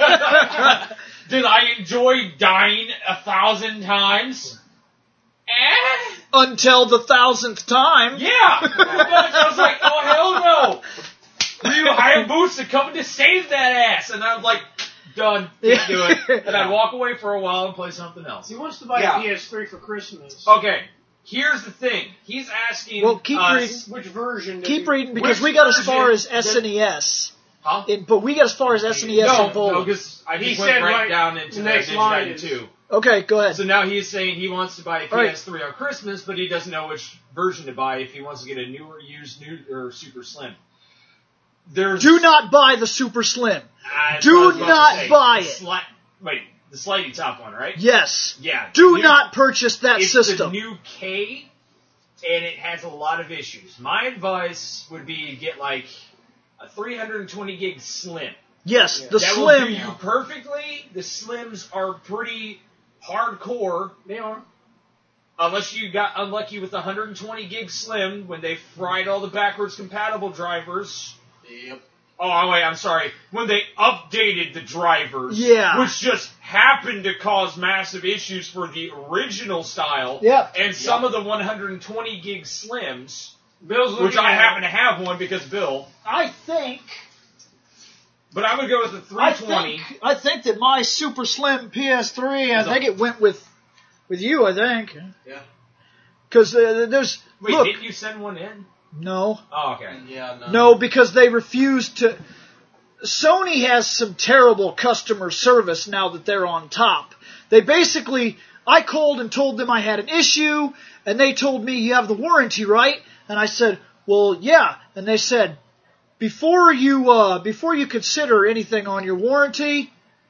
Did I enjoy dying a thousand times? Eh? Until the thousandth time. Yeah. I was like, oh hell no. Ryu Hayabusa coming to save that ass, and I was like, done. Can't do it. And I'd walk away for a while and play something else. He wants to buy Yeah. a P S three for Christmas. Okay. Here's the thing. He's asking Well, keep us, reading. Which version? did Keep he- reading because Which we got as far version as S N E S. Huh? In, but we got as far as S N E S No, in Poland. no, because I He just said went right right- down into the the next Ninja line Gaiden is- two. Okay, go ahead. So now he's saying he wants to buy a P Right. S three on Christmas, but he doesn't know which version to buy if he wants to get a newer, used, new, or super slim. There's Do not buy the Super Slim. I do was about to not say, buy the it. Sli- wait, the sliding top one, right? Yes. Yeah. Do the new- not purchase that it's system. the new K, and it has a lot of issues. My advice would be to get like a three hundred twenty gig slim. Yes, the that Slim. will do you perfectly. The Slims are pretty hardcore. They are. Unless you got unlucky with the one hundred twenty gig Slim when they fried all the backwards compatible drivers. Yep. Oh, wait, I'm sorry. When they updated the drivers. Yeah. Which just happened to cause massive issues for the original style. Yep. And some of the one hundred twenty gig Slims, Bill's looking which I at happen to have one because Bill. I think. But I would go with the I three twenty. think, I think that my Super Slim P S three, I Is think a- it went with with you, I think. Yeah. Because uh, there's... Wait, look, didn't you send one in? no. Oh, okay. Yeah, no. No, because they refused to... Sony has some terrible customer service now that they're on top. They basically... I called and told them I had an issue, and they told me, you have the warranty, right? And I said, well, yeah. And they said, before you, uh, before you consider anything on your warranty,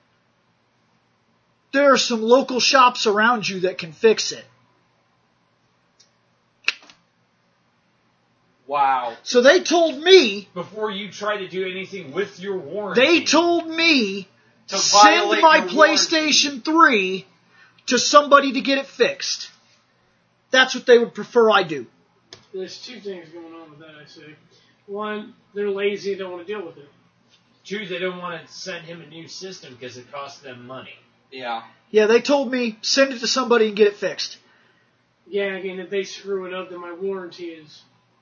there are some local shops around you that can fix it. Wow. So they told me, Before you try to do anything with your warranty. they told me, To send violate my your PlayStation three to somebody to get it fixed. That's what they would prefer I do. There's two things going on with that, I say. One, they're lazy and don't want to deal with it. Two, they don't want to send him a new system because it costs them money. Yeah. Yeah, they told me, send it to somebody and get it fixed. Yeah, again, if they screw it up, then my warranty is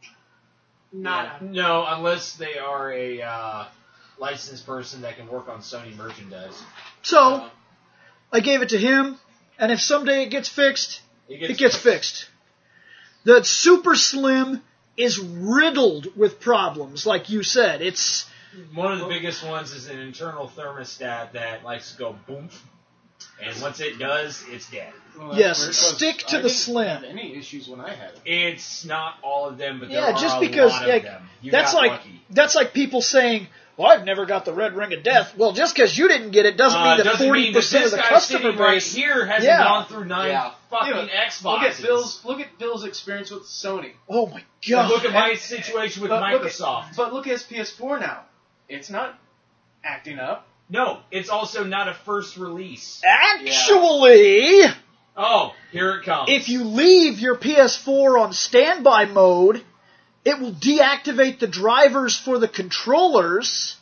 not out. No, unless they are a uh, licensed person that can work on Sony merchandise. So, Uh, I gave it to him, and if someday it gets fixed, It gets, it gets fixed. The Super Slim is riddled with problems, like you said. It's One of the biggest ones is an internal thermostat that likes to go boom, and once it does, it's dead. Well, that's Yes, weird, 'cause stick to I the didn't slim. have any issues when I had it. It's not all of them, but there yeah, are just a because lot like of them. You that's got like lucky. that's like people saying, "Well, I've never got the red ring of death." Well, just because you didn't get it doesn't Uh, mean that doesn't forty mean that percent of this the guy customer sitting right base. here hasn't Yeah. gone through nine Yeah. fucking Yeah, Xboxes. Look at Bill's. Look at Bill's experience with Sony. Oh my And god! look at my situation with But look at- Microsoft. But look at his P S four now. It's not acting up. No, it's also not a first release. Actually, Oh, here it comes. if you leave your P S four on standby mode, it will deactivate the drivers for the controllers,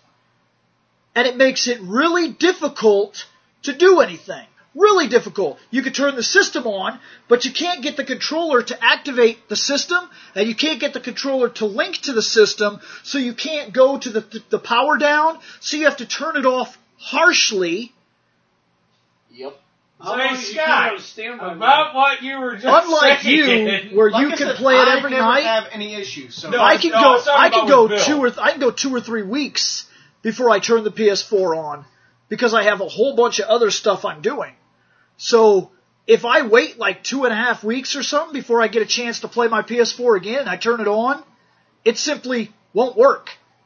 and it makes it really difficult to do anything. Really difficult. You can turn the system on, but you can't get the controller to activate the system, and you can't get the controller to link to the system, so you can't go to the, the, the power down, so you have to turn it off harshly. Yep. How Say, long did you keep it Scott, on standby about what you were just Unlike saying. you, where Like you I can said, play it I every never night. have any issues. So No, I can no, I go. was talking I can about go with Bill. two or th- I can go two or three weeks before I turn the P S four on because I have a whole bunch of other stuff I'm doing. So if I wait like two and a half weeks or something before I get a chance to play my P S four again and I turn it on, it simply won't work.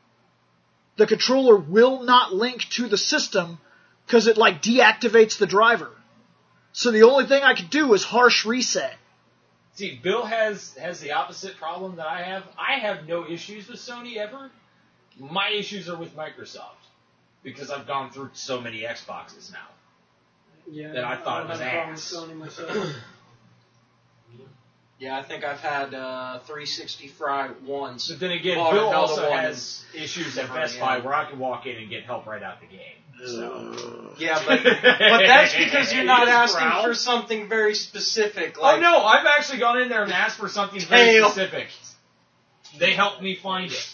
The controller will not link to the system because it like deactivates the driver. So the only thing I can do is harsh reset. See, Bill has has the opposite problem that I have. I have no issues with Sony ever. My issues are with Microsoft because I've gone through so many Xboxes now. Yeah, That I thought don't was have a problem ass. with Sony myself. Yeah, I think I've had uh, three sixty fried once. But then again, Bought Bill another also one. has issues at Oh, Best yeah. Buy where I can walk in and get help right out the game. So. Yeah, but but that's because you're not You just asking growl. for something very specific. Like, Oh no, I've actually gone in there and asked for something very Tail. specific. They helped me find it.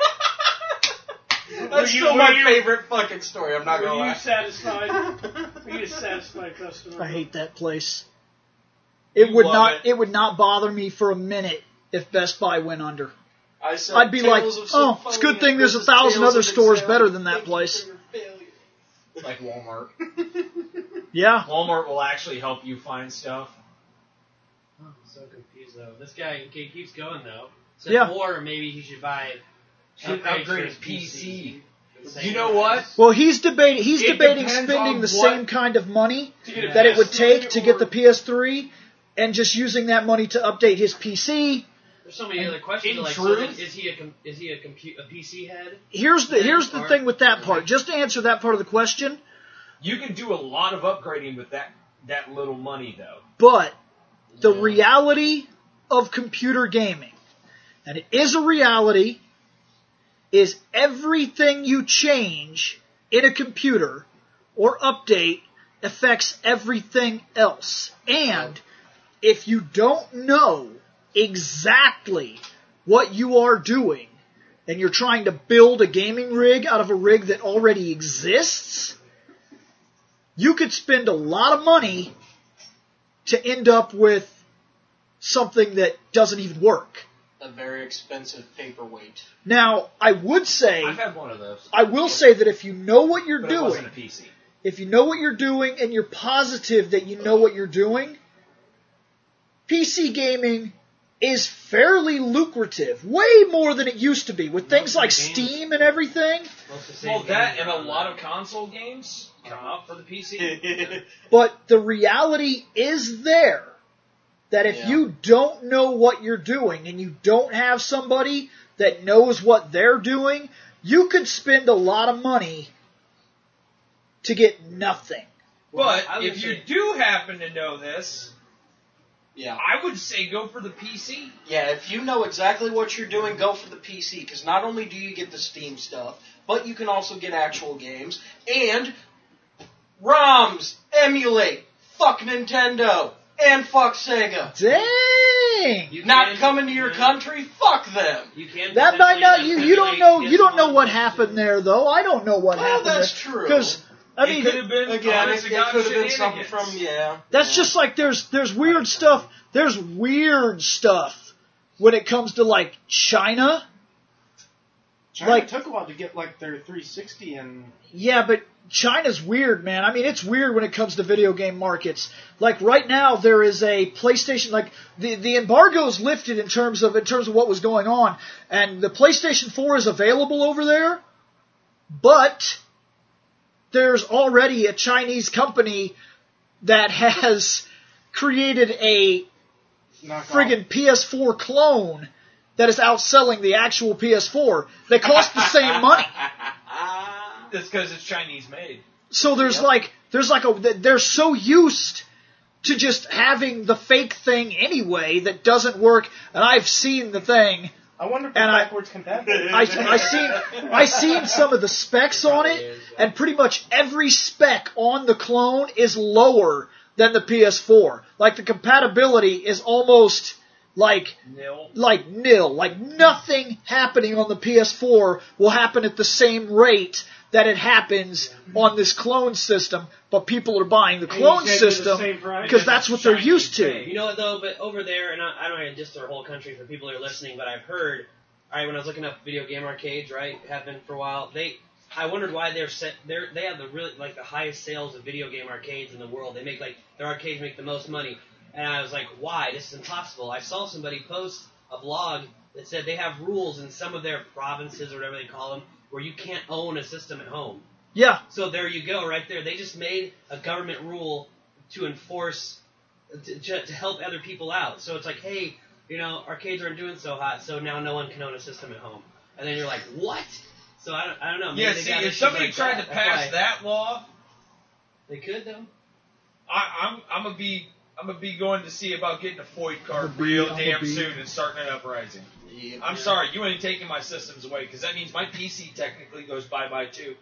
That's Were you- still were my you- favorite fucking story. I'm not Were gonna you lie. satisfied? Were you a satisfied customer? I hate that place. It You would love not. it. It would not bother me for a minute if Best Buy went under. I said, I'd be like, Tales of oh, it's a good Symphonia thing there's a versus thousand Tales other of stores Exile. better than that Thank you place. for your failure. Like Walmart. Yeah. Walmart will actually help you find stuff. Oh, I'm so confused though. This guy he keeps going though. So Yeah. Or maybe he should buy Should upgrades upgrade for his P C. Same You know price. what? Well, he's debating. He's It debating depends spending on the what- same kind of money To get a that it would P S three take to get the or- P S three, and just using that money to update his P C. There's so many other questions. in Like, so then truth- is he a com- is he a, compu- a P C head? Here's the That here's the part. thing with that part. Just to answer that part of the question, You can do a lot of upgrading with that that little money, though. but the reality of computer gaming, and it is a reality, is everything you change in a computer or update affects everything else. And if you don't know exactly what you are doing, and you're trying to build a gaming rig out of a rig that already exists, you could spend a lot of money to end up with something that doesn't even work. A very expensive paperweight. Now, I would say, I've had one of those. I will say that if you know what you're But it doing, wasn't a P C. if you know what you're doing and you're positive that you know what you're doing, P C gaming is fairly lucrative, way more than it used to be, with things like Steam and everything. Most of the same Well, that games and a are lot on of console games come out for the P C. But the reality is there that if Yeah. you don't know what you're doing and you don't have somebody that knows what they're doing, you could spend a lot of money to get nothing. But I would if you say- do happen to know this, Yeah. I would say go for the P C. Yeah, if you know exactly what you're doing, go for the P C, because not only do you get the Steam stuff, but you can also get actual games, and ROMs emulate. Fuck Nintendo, and fuck Sega. Dang! You Not can- coming to your yeah. country, fuck them. You can That might not potentially you you don't know emulate you don't know P S one, what P S happened two. there though. I don't know what Well, happened that's there. true. Because I It mean could have been Again, honest it, to it God could have been something shenanigans. from, yeah. that's yeah. just like there's there's weird stuff. There's weird stuff when it comes to like China. China Like- took a while to get like their three sixty and Yeah, but China's weird, man. I mean, it's weird when it comes to video game markets. Like right now, there is a PlayStation. Like the the embargo's lifted in terms of in terms of what was going on, and the PlayStation four is available over there. But there's already a Chinese company that has created a knock friggin' P S four clone that is outselling the actual P S four. They cost the same money. That's because it's Chinese made. So there's like, there's like a, they're so used to just having the fake thing anyway that doesn't work. And I've seen the thing. I wonder if And it's I- backwards compatible. I, I seen, I seen some of the specs on it, and pretty much every spec on the clone is lower than the P S four. Like the compatibility is almost like, Nil. like nil. Like nothing happening on the P S four will happen at the same rate that it happens on this clone system, but people are buying the And clone you said they're the system same price? because that's what they're Chinese used to. made. You know what though? But over there, and I, I don't want to diss their whole country for people who are listening, but I've heard. All right, when I was looking up video game arcades, right, have been for a while. They, I wondered why they're set. They're they have the really like the highest sales of video game arcades in the world. They make like their arcades make the most money, and I was like, why? This is impossible. I saw somebody post a blog that said they have rules in some of their provinces or whatever they call them where you can't own a system at home. Yeah, So there you go, right there. They just made a government rule to enforce, to, to to help other people out. So it's like, hey, you know, arcades aren't doing so hot, so now no one can own a system at home. And then you're like, what? So I don't, I don't know. Maybe Yeah, they see, got if issues somebody like tried that. to That's pass why- that law, they could though. I, I'm I'm gonna be I'm gonna be going to see about getting a FOID card I'm gonna be- real I'm damn gonna be- soon and starting an uprising. Yeah. I'm sorry, you ain't taking my systems away because that means my P C technically goes bye bye too.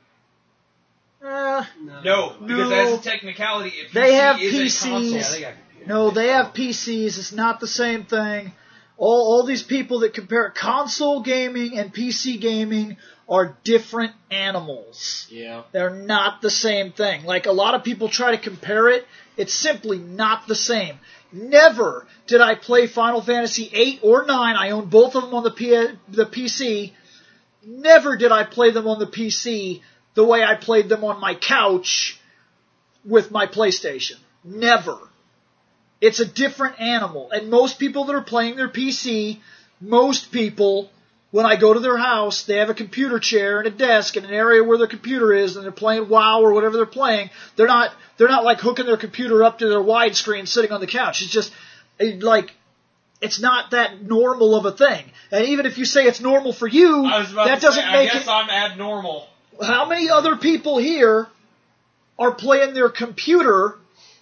uh, No, because No. as a technicality, if They P C have is P a Cs. console, Yeah, they got computers. no, they have P Cs. It's not the same thing. All all these people that compare console gaming and P C gaming are different animals. Yeah. They're not the same thing. Like a lot of people try to compare it, it's simply not the same. Never did I play Final Fantasy eight or nine. I own both of them on the P- the P C. Never did I play them on the P C the way I played them on my couch with my PlayStation. Never. It's a different animal. And most people that are playing their P C, most people, when I go to their house, they have a computer chair and a desk and an area where their computer is, and they're playing WoW or whatever they're playing. They're not, they're not like hooking their computer up to their widescreen sitting on the couch. It's just, like, it's not that normal of a thing. And even if you say it's normal for you, I was about that to doesn't say, make I guess it. I'm abnormal. How many other people here are playing their computer?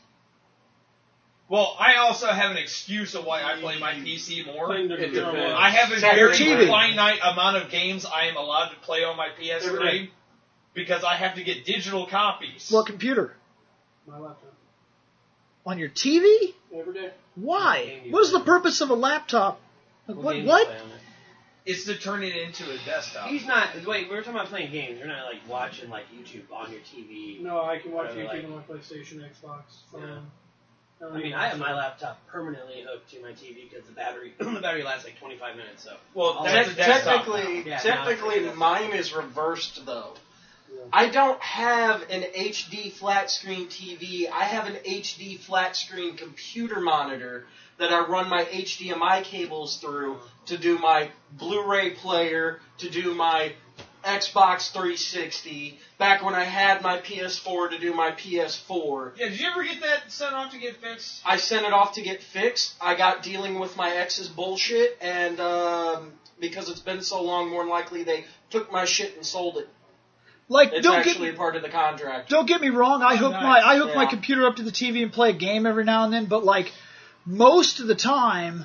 Well, I also have an excuse of why I play my P C more. Playing their It computer. depends. I have a Check your very T V. finite amount of games I am allowed to play on my P S three Every day. because I have to get digital copies. What computer? My laptop. On your T V? Every day. Why? What is the purpose of a laptop? Like, What what? game What? do you play on it? It's to turn it into a desktop. He's not. Wait, we were talking about playing games. You're not like watching like YouTube on your T V. No, I can watch Whatever, YouTube like- on my PlayStation, Xbox, phone. I mean, I have my laptop permanently hooked to my T V because the battery the battery lasts like twenty-five minutes. So Well, I'll that's Te- a desktop technically, now. Yeah, technically, now it's- mine is reversed though. Yeah. I don't have an H D flat screen T V. I have an H D flat screen computer monitor that I run my H D M I cables through to do my Blu-ray player, to do my Xbox three sixty, back when I had my P S four to do my P S four. Yeah, did you ever get that sent off to get fixed? I sent it off to get fixed. I got dealing with my ex's bullshit, and um, because it's been so long, more than likely they took my shit and sold it. Like, It's don't get actually me, part of the contract. don't get me wrong. I Oh, hook nice. my I hook my Yeah. computer up to the T V and play a game every now and then. But like most of the time,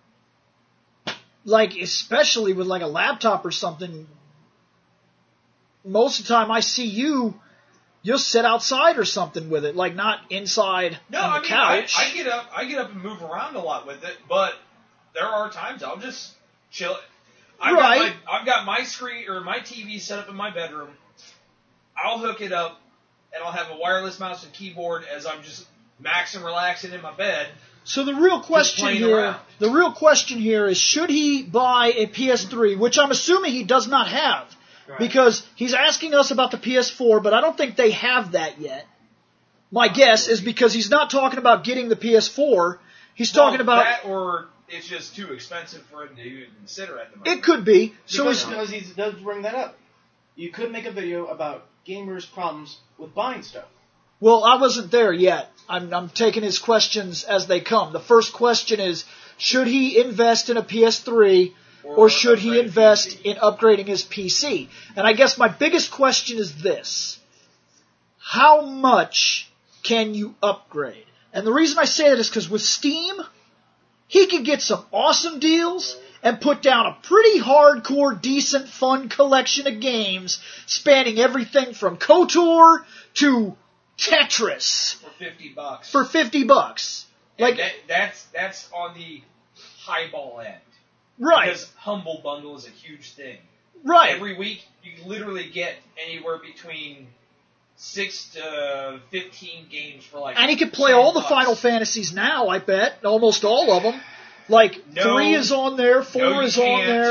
like especially with like a laptop or something, most of the time I see you. You'll sit outside or something with it, like not inside No, on the I mean, I, couch. I get up, I get up and move around a lot with it, but there are times I'll just chill. I've Right. got my, I've got my screen or my T V set up in my bedroom. I'll hook it up, and I'll have a wireless mouse and keyboard as I'm just maxing, relaxing in my bed. So the real question playing here, around. the real question here is, should he buy a P S three, which I'm assuming he does not have, Right. because he's asking us about the P S four, but I don't think they have that yet. My guess is because he's not talking about getting the P S four, he's talking Well, about that, or it's just too expensive for him to even consider at the moment. it could be. So because, he's, because he does bring that up. You could make a video about gamers' problems with buying stuff. well, I wasn't there yet. I'm, I'm taking his questions as they come. The first question is, should he invest in a P S three? Or should he upgrade invest P C. in upgrading his P C? And I guess my biggest question is this. How much can you upgrade? And the reason I say that is because with Steam, he can get some awesome deals and put down a pretty hardcore, decent, fun collection of games spanning everything from KOTOR to Tetris for fifty bucks. for fifty bucks. And Like, that, that's that's on the highball end. right, Because Humble Bundle is a huge thing. right. Every week, you can literally get anywhere between six to fifteen games for like. And he can play ten all the bucks. Final Fantasies now, I bet. Almost all of them. Like, No. three is on there, four No, you is on can't. there.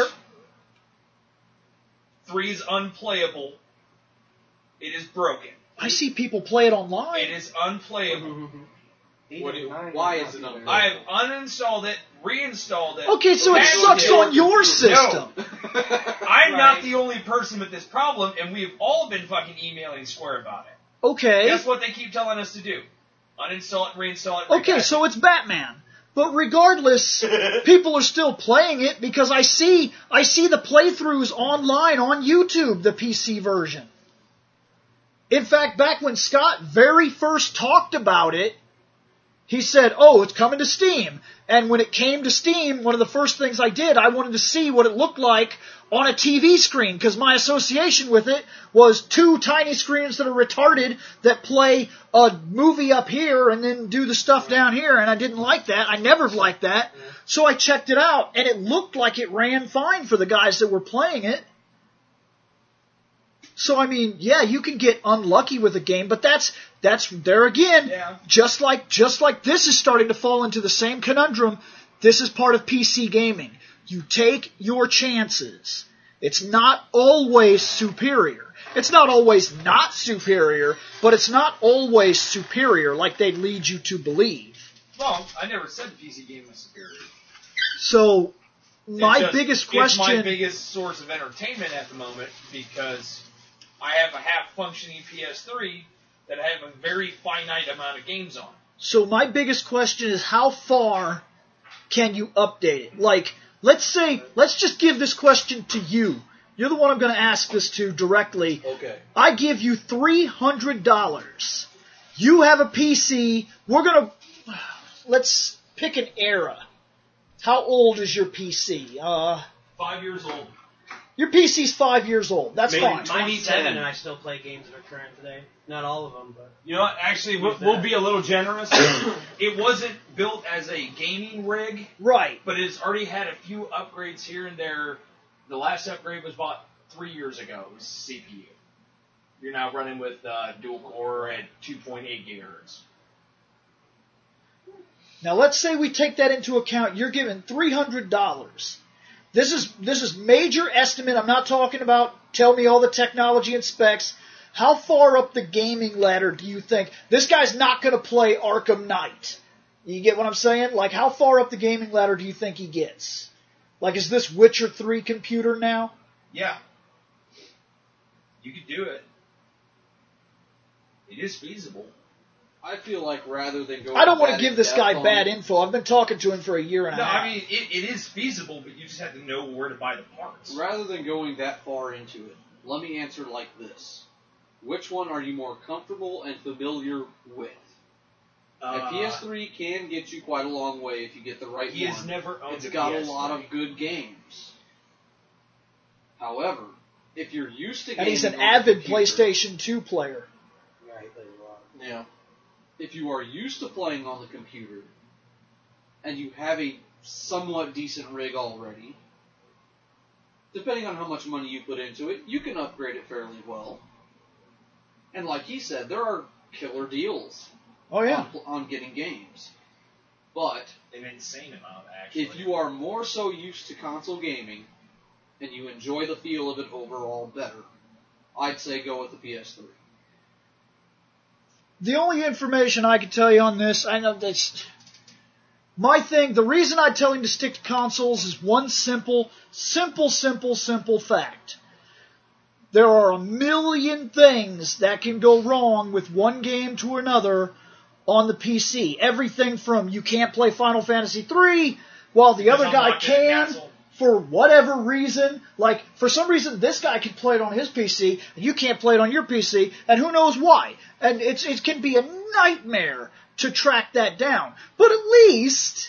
Three is unplayable. It is broken. I see people play it online. It is unplayable. Eight What and do- nine why not is it too not- bad. I have uninstalled it, reinstalled it. Okay, so it That's sucks okay. on your system. I'm not Right. the only person with this problem, and we've all been fucking emailing Square about it. Okay. Guess what they keep telling us to do? Uninstall it, reinstall it. Okay, repatch so it. it's Batman. But regardless, people are still playing it because I see I see the playthroughs online on YouTube, the P C version. In fact, back when Scott very first talked about it, he said, oh, it's coming to Steam. And when it came to Steam, one of the first things I did, I wanted to see what it looked like on a T V screen, because my association with it was two tiny screens that are retarded that play a movie up here and then do the stuff down here, and I didn't like that. I never liked that. So I checked it out, and it looked like it ran fine for the guys that were playing it. So, I mean, yeah, you can get unlucky with a game, but that's, that's, there again, Yeah. just like, just like this is starting to fall into the same conundrum, this is part of P C gaming. You take your chances. It's not always superior. It's not always not superior, but it's not always superior like they lead you to believe. Well, I never said the P C game was superior. So, my It's just- biggest question... It's my biggest source of entertainment at the moment because I have a half-functioning P S three that I have a very finite amount of games on. So my biggest question is how far can you update it? Like, let's say, let's just give this question to you. You're the one I'm going to ask this to directly. Okay. I give you three hundred dollars. You have a P C. We're going to, let's pick an era. How old is your P C? Uh, Five years old. your P C's five years old. That's Maybe fine. Mine's seven, ten. and I still play games that are current today. Not all of them, but You know what? Actually, we'll, we'll be a little generous. It wasn't built as a gaming rig, Right. but it's already had a few upgrades here and there. The last upgrade was bought three years ago. It was C P U. You're now running with uh, dual core at two point eight gigahertz. Now let's say we take that into account. You're given three hundred dollars. This is this is major estimate. I'm not talking about tell me all the technology and specs. How far up the gaming ladder do you think this guy's not going to play Arkham Knight? You get what I'm saying? Like how far up the gaming ladder do you think he gets? Like is this Witcher three computer now? Yeah. You could do it. It is feasible. I feel like rather than go. I don't want to that give this in-depth guy on- bad info. I've been talking to him for a year and a No, half. I mean, it, it is feasible, but you just have to know where to buy the parts. Rather than going that far into it, let me answer like this: which one are you more comfortable and familiar with? Uh, a P S three can get you quite a long way if you get the right He one. has never owned It's a got P S a lot three. of good games. However, if you're used to and gaming he's an on a avid computer- PlayStation two player. yeah, he plays a lot. Yeah. if you are used to playing on the computer and you have a somewhat decent rig already, depending on how much money you put into it, you can upgrade it fairly well. And like he said, there are killer deals Oh yeah. on, on getting games. But An insane amount, actually. if you are more so used to console gaming and you enjoy the feel of it overall better, I'd say go with the P S three. The only information I can tell you on this, I know that's my thing. The reason I tell him to stick to consoles is one simple, simple, simple, simple fact. There are a million things that can go wrong with one game to another on the P C. Everything from you can't play Final Fantasy three while the Because other I'm guy locked in a can. castle. For whatever reason, like, for some reason this guy can play it on his P C, and you can't play it on your P C, and who knows why. And it's it can be a nightmare to track that down. But at least,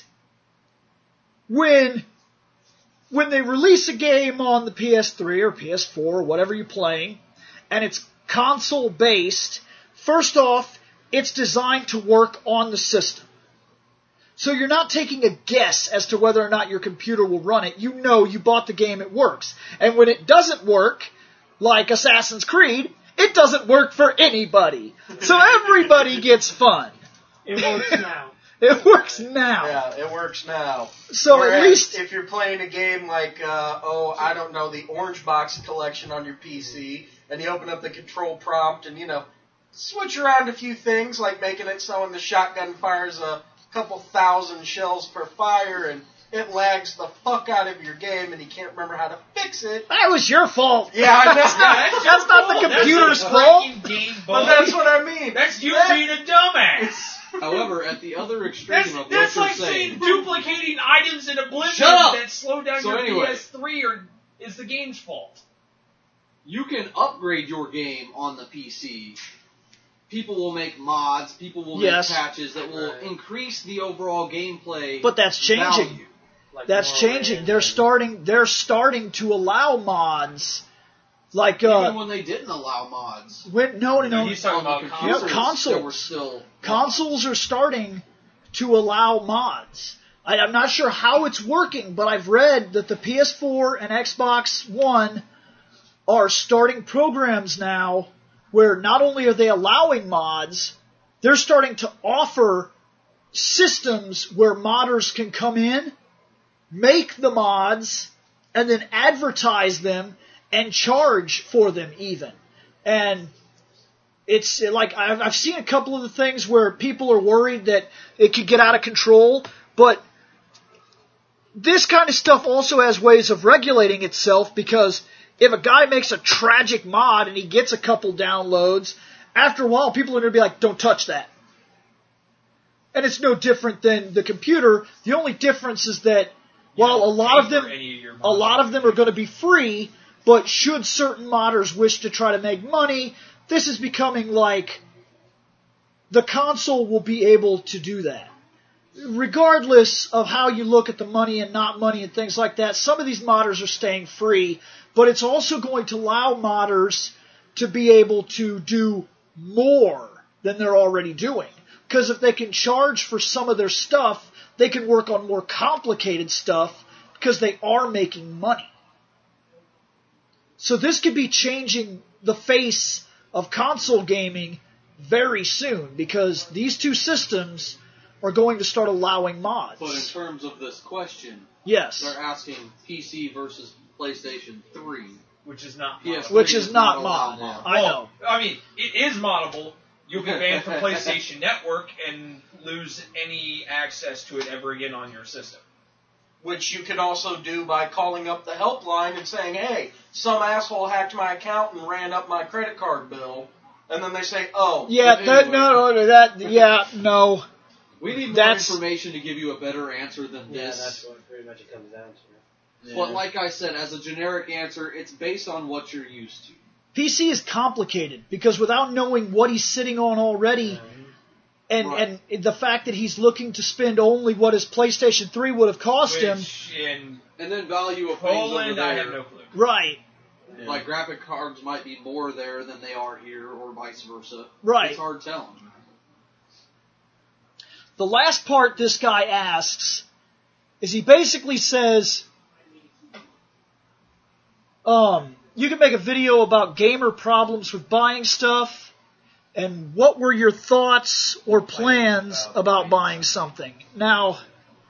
when, when they release a game on the P S three or P S four or whatever you're playing, and it's console-based, first off, it's designed to work on the system. So you're not taking a guess as to whether or not your computer will run it. You know you bought the game, it works. And when it doesn't work, like Assassin's Creed, it doesn't work for anybody. So everybody gets fun. It works now. It works now. Yeah, it works now. So Whereas at least, if you're playing a game like, uh, oh, I don't know, the Orange Box collection on your P C, and you open up the control prompt and, you know, switch around a few things, like making it so when the shotgun fires a couple thousand shells per fire, and it lags the fuck out of your game, and you can't remember how to fix it. that was your fault. Yeah, I know. That's not, that's not the computer's fault. Game But bug. that's what I mean. That's you That- being a dumbass. However, at the other extreme That's, of that's what like you're saying saying, duplicating items in Oblivion Shut up! that slow down So your anyway. P S three or is the game's fault. you can upgrade your game on the P C. People will make mods, people will Yes. make patches that will Right. increase the overall gameplay But that's changing. value. Like That's more changing. RAM. They're starting. They're starting to allow mods, like Even uh, when they didn't allow mods. when no, no, no. He's talking on about the consoles. computers, consoles. there were still Consoles are starting to allow mods. I, I'm not sure how it's working, but I've read that the P S four and Xbox One are starting programs now where not only are they allowing mods, they're starting to offer systems where modders can come in, make the mods, and then advertise them and charge for them even. And it's like I've, I've seen a couple of the things where people are worried that it could get out of control, but this kind of stuff also has ways of regulating itself, because if a guy makes a tragic mod and he gets a couple downloads, after a while people are going to be like, don't touch that. And it's no different than the computer. The only difference is that while a lot of them, a lot of them are going to be free, but should certain modders wish to try to make money, this is becoming like the console will be able to do that. Regardless of how you look at the money and not money and things like that, some of these modders are staying free, but it's also going to allow modders to be able to do more than they're already doing. Because if they can charge for some of their stuff, they can work on more complicated stuff because they are making money. So this could be changing the face of console gaming very soon, because these two systems are going to start allowing mods. But in terms of this question, yes, they're asking P C versus PlayStation three. Which is not P S moddable. three Which is not allowed moddable. now. I Well, know. I mean, it is moddable. You'll be banned from PlayStation Network and lose any access to it ever again on your system. Which you could also do by calling up the helpline and saying, hey, some asshole hacked my account and ran up my credit card bill. And then they say, oh. Yeah, but that, anyway. no, no, that, yeah, no. We need more That's- information to give you a better answer than Yeah, this. that's what pretty much it comes down to. But like I said, as a generic answer, it's based on what you're used to. P C is complicated, because without knowing what he's sitting on already, and, Right. and the fact that he's looking to spend only what his PlayStation three would have cost him, Which in And then value of things over Poland, I there. have no clue. right, Like graphic cards might be more there than they are here, or vice versa. right. It's hard telling. The last part this guy asks is he basically says, um, you can make a video about gamer problems with buying stuff, and what were your thoughts or plans about buying something? Now,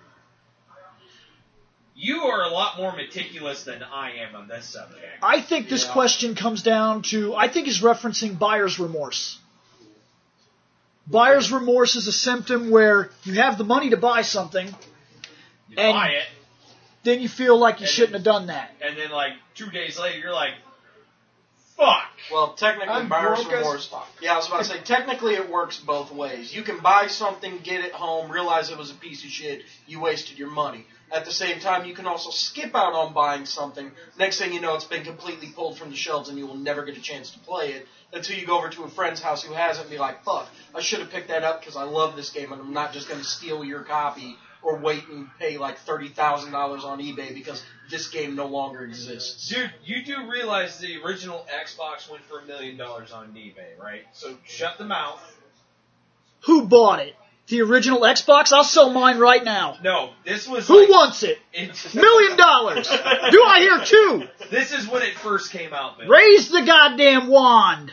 You are a lot more meticulous than I am on this subject. I think this Yeah. question comes down to, I think he's referencing buyer's remorse. Buyer's remorse is a symptom where you have the money to buy something, You And- buy it, then you feel like you And shouldn't then- have done that. and then like two days later, you're like, "Fuck." Well, technically, I'm buyer's broke as remorse. fuck. Yeah, I was about to say, technically it works both ways. You can buy something, get it home, realize it was a piece of shit, you wasted your money. At the same time, you can also skip out on buying something. Next thing you know, it's been completely pulled from the shelves and you will never get a chance to play it until you go over to a friend's house who has it and be like, fuck, I should have picked that up because I love this game and I'm not just going to steal your copy or wait and pay like thirty thousand dollars on eBay because this game no longer exists. Dude, you do realize the original Xbox went for a million dollars on eBay, right? So shut the mouth. Who bought it? The original Xbox? I'll sell mine right now. No, this was Who like, wants it? It's, Million dollars. Do I hear two? This is when it first came out, man. Raise the goddamn wand.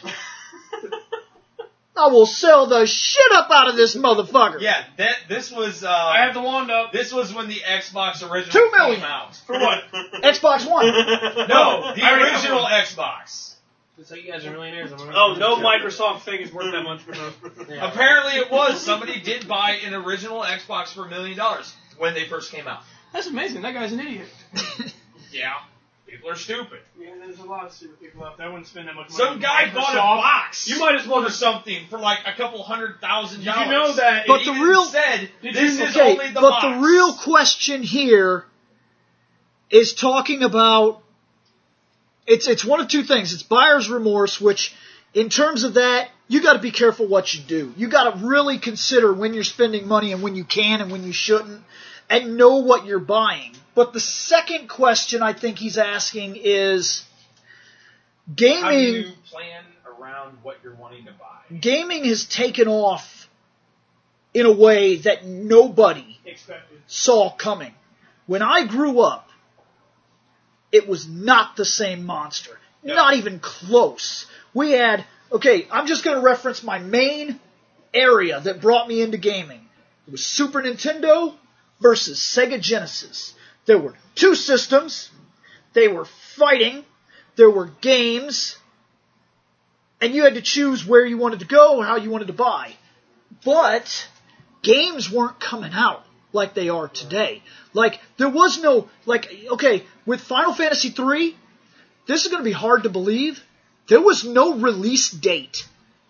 I will sell the shit up out of this motherfucker. Yeah, that this was. Uh, I have the wand up. This was when the Xbox original Two million. came out. For what? Xbox One. No, the I already original have Xbox. So you guys are millionaires. I'm Oh, no Microsoft thing is worth that much for no. Yeah. Apparently, it was. Somebody did buy an original Xbox for a million dollars when they first came out. That's amazing. That guy's an idiot. Yeah, people are stupid. Yeah, there's a lot of stupid people out there. I wouldn't spend that much money. Some on guy Microsoft. bought a box. You might as well for just. something for like a couple hundred thousand Did dollars. you know that? But It the even real- said Did this you- is Okay, only the but box. the real question here is talking about it's it's one of two things. It's buyer's remorse, which in terms of that, you got to be careful what you do. You got to really consider when you're spending money and when you can and when you shouldn't, and know what you're buying. But the second question I think he's asking is How do gaming. you plan around what you're wanting to buy? Gaming has taken off in a way that nobody Expected. saw coming. When I grew up, it was not the same monster. No. Not even close. We had, okay, I'm just going to reference my main area that brought me into gaming. It was Super Nintendo versus Sega Genesis. There were two systems. They were fighting. There were games. and you had to choose where you wanted to go or how you wanted to buy. But games weren't coming out like they are today. Like, there was no, like, okay, with Final Fantasy three, this is going to be hard to believe, there was no release date.